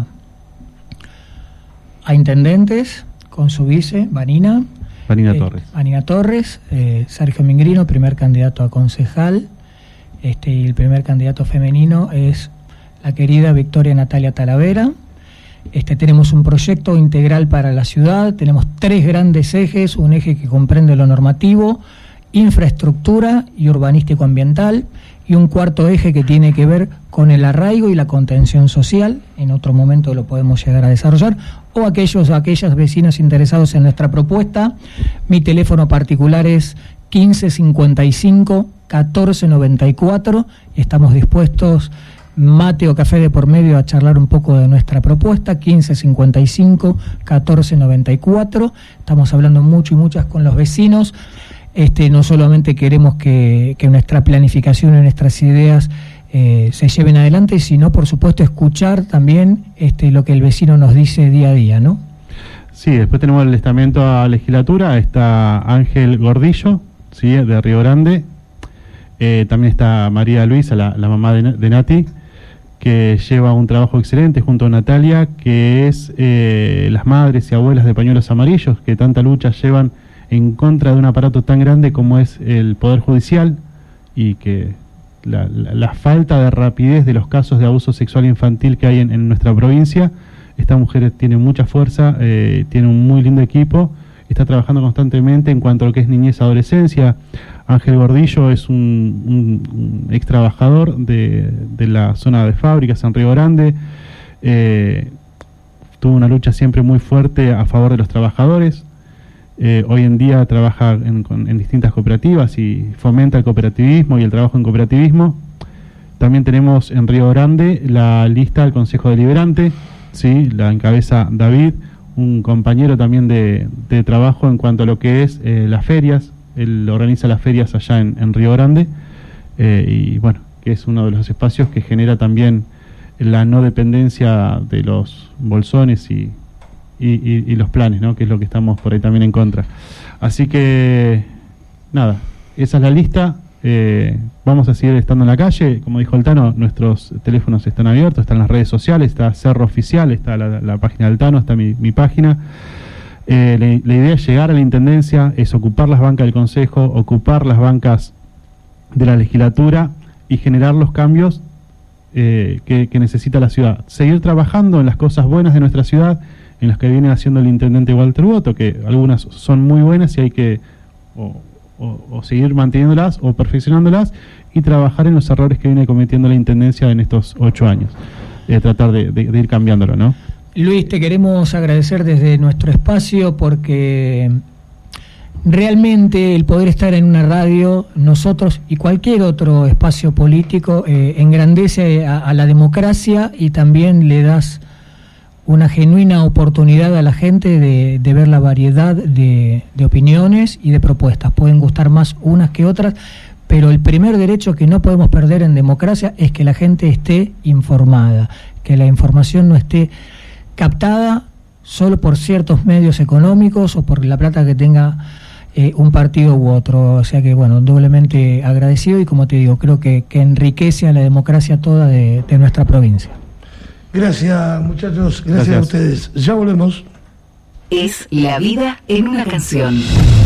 a intendentes con su vice, Vanina. Vanina Eh, Torres. Vanina Torres, eh, Sergio Mingrino, primer candidato a concejal. Este, y el primer candidato femenino es la querida Victoria Natalia Talavera. Este, tenemos un proyecto integral para la ciudad, tenemos tres grandes ejes, un eje que comprende lo normativo, infraestructura y urbanístico ambiental, y un cuarto eje que tiene que ver con el arraigo y la contención social. En otro momento lo podemos llegar a desarrollar, o aquellos aquellas vecinos interesados en nuestra propuesta. Mi teléfono particular es quince cincuenta y cinco catorce noventa y cuatro. Estamos dispuestos, mate o café de por medio, a charlar un poco de nuestra propuesta. Quince cincuenta y cinco catorce noventa y cuatro. Estamos hablando mucho y muchas con los vecinos. Este, no solamente queremos que, que nuestra planificación y nuestras ideas eh, se lleven adelante, sino por supuesto escuchar también este, lo que el vecino nos dice día a día, ¿no? Sí, después tenemos el estamento a legislatura, está Ángel Gordillo, sí, de Río Grande. Eh, también está María Luisa, la, la mamá de, Na- de Nati, que lleva un trabajo excelente junto a Natalia, que es eh, las madres y abuelas de pañuelos amarillos, que tanta lucha llevan en contra de un aparato tan grande como es el Poder Judicial, y que la, la, la falta de rapidez de los casos de abuso sexual infantil que hay en, en nuestra provincia. Esta mujer tiene mucha fuerza, eh, tiene un muy lindo equipo, está trabajando constantemente en cuanto a lo que es niñez, adolescencia. Ángel Gordillo es un, un, un ex trabajador de, de la zona de fábricas en Río Grande. Eh, tuvo una lucha siempre muy fuerte a favor de los trabajadores. Eh, hoy en día trabaja en, con, en distintas cooperativas y fomenta el cooperativismo y el trabajo en cooperativismo. También tenemos en Río Grande la lista del Consejo Deliberante, ¿sí? La encabeza David, un compañero también de, de trabajo en cuanto a lo que es eh, las ferias. Él organiza las ferias allá en, en Río Grande, eh, y bueno, que es uno de los espacios que genera también la no dependencia de los bolsones y Y, y, y los planes, ¿no? Que es lo que estamos por ahí también en contra. Así que, nada, esa es la lista. Eh, vamos a seguir estando en la calle. Como dijo Altano, nuestros teléfonos están abiertos, están las redes sociales, está Cerro Oficial, está la, la página de Altano, está mi, mi página. Eh, la, la idea es llegar a la Intendencia, es ocupar las bancas del Consejo, ocupar las bancas de la legislatura y generar los cambios eh, que, que necesita la ciudad. Seguir trabajando en las cosas buenas de nuestra ciudad, en las que viene haciendo el intendente Walter Boto, que algunas son muy buenas y hay que o, o, o seguir manteniéndolas o perfeccionándolas, y trabajar en los errores que viene cometiendo la intendencia en estos ocho años, eh, tratar de, de, de ir cambiándolo, ¿no? Luis, te queremos agradecer desde nuestro espacio porque realmente el poder estar en una radio, nosotros y cualquier otro espacio político, eh, engrandece a, a la democracia y también le das una genuina oportunidad a la gente de, de ver la variedad de, de opiniones y de propuestas. Pueden gustar más unas que otras, pero el primer derecho que no podemos perder en democracia es que la gente esté informada, que la información no esté captada solo por ciertos medios económicos o por la plata que tenga eh, un partido u otro. O sea que, bueno, doblemente agradecido y, como te digo, creo que, que enriquece a la democracia toda de, de nuestra provincia. Gracias, muchachos. Gracias, Gracias a ustedes. Ya volvemos. Es La Vida en una Canción.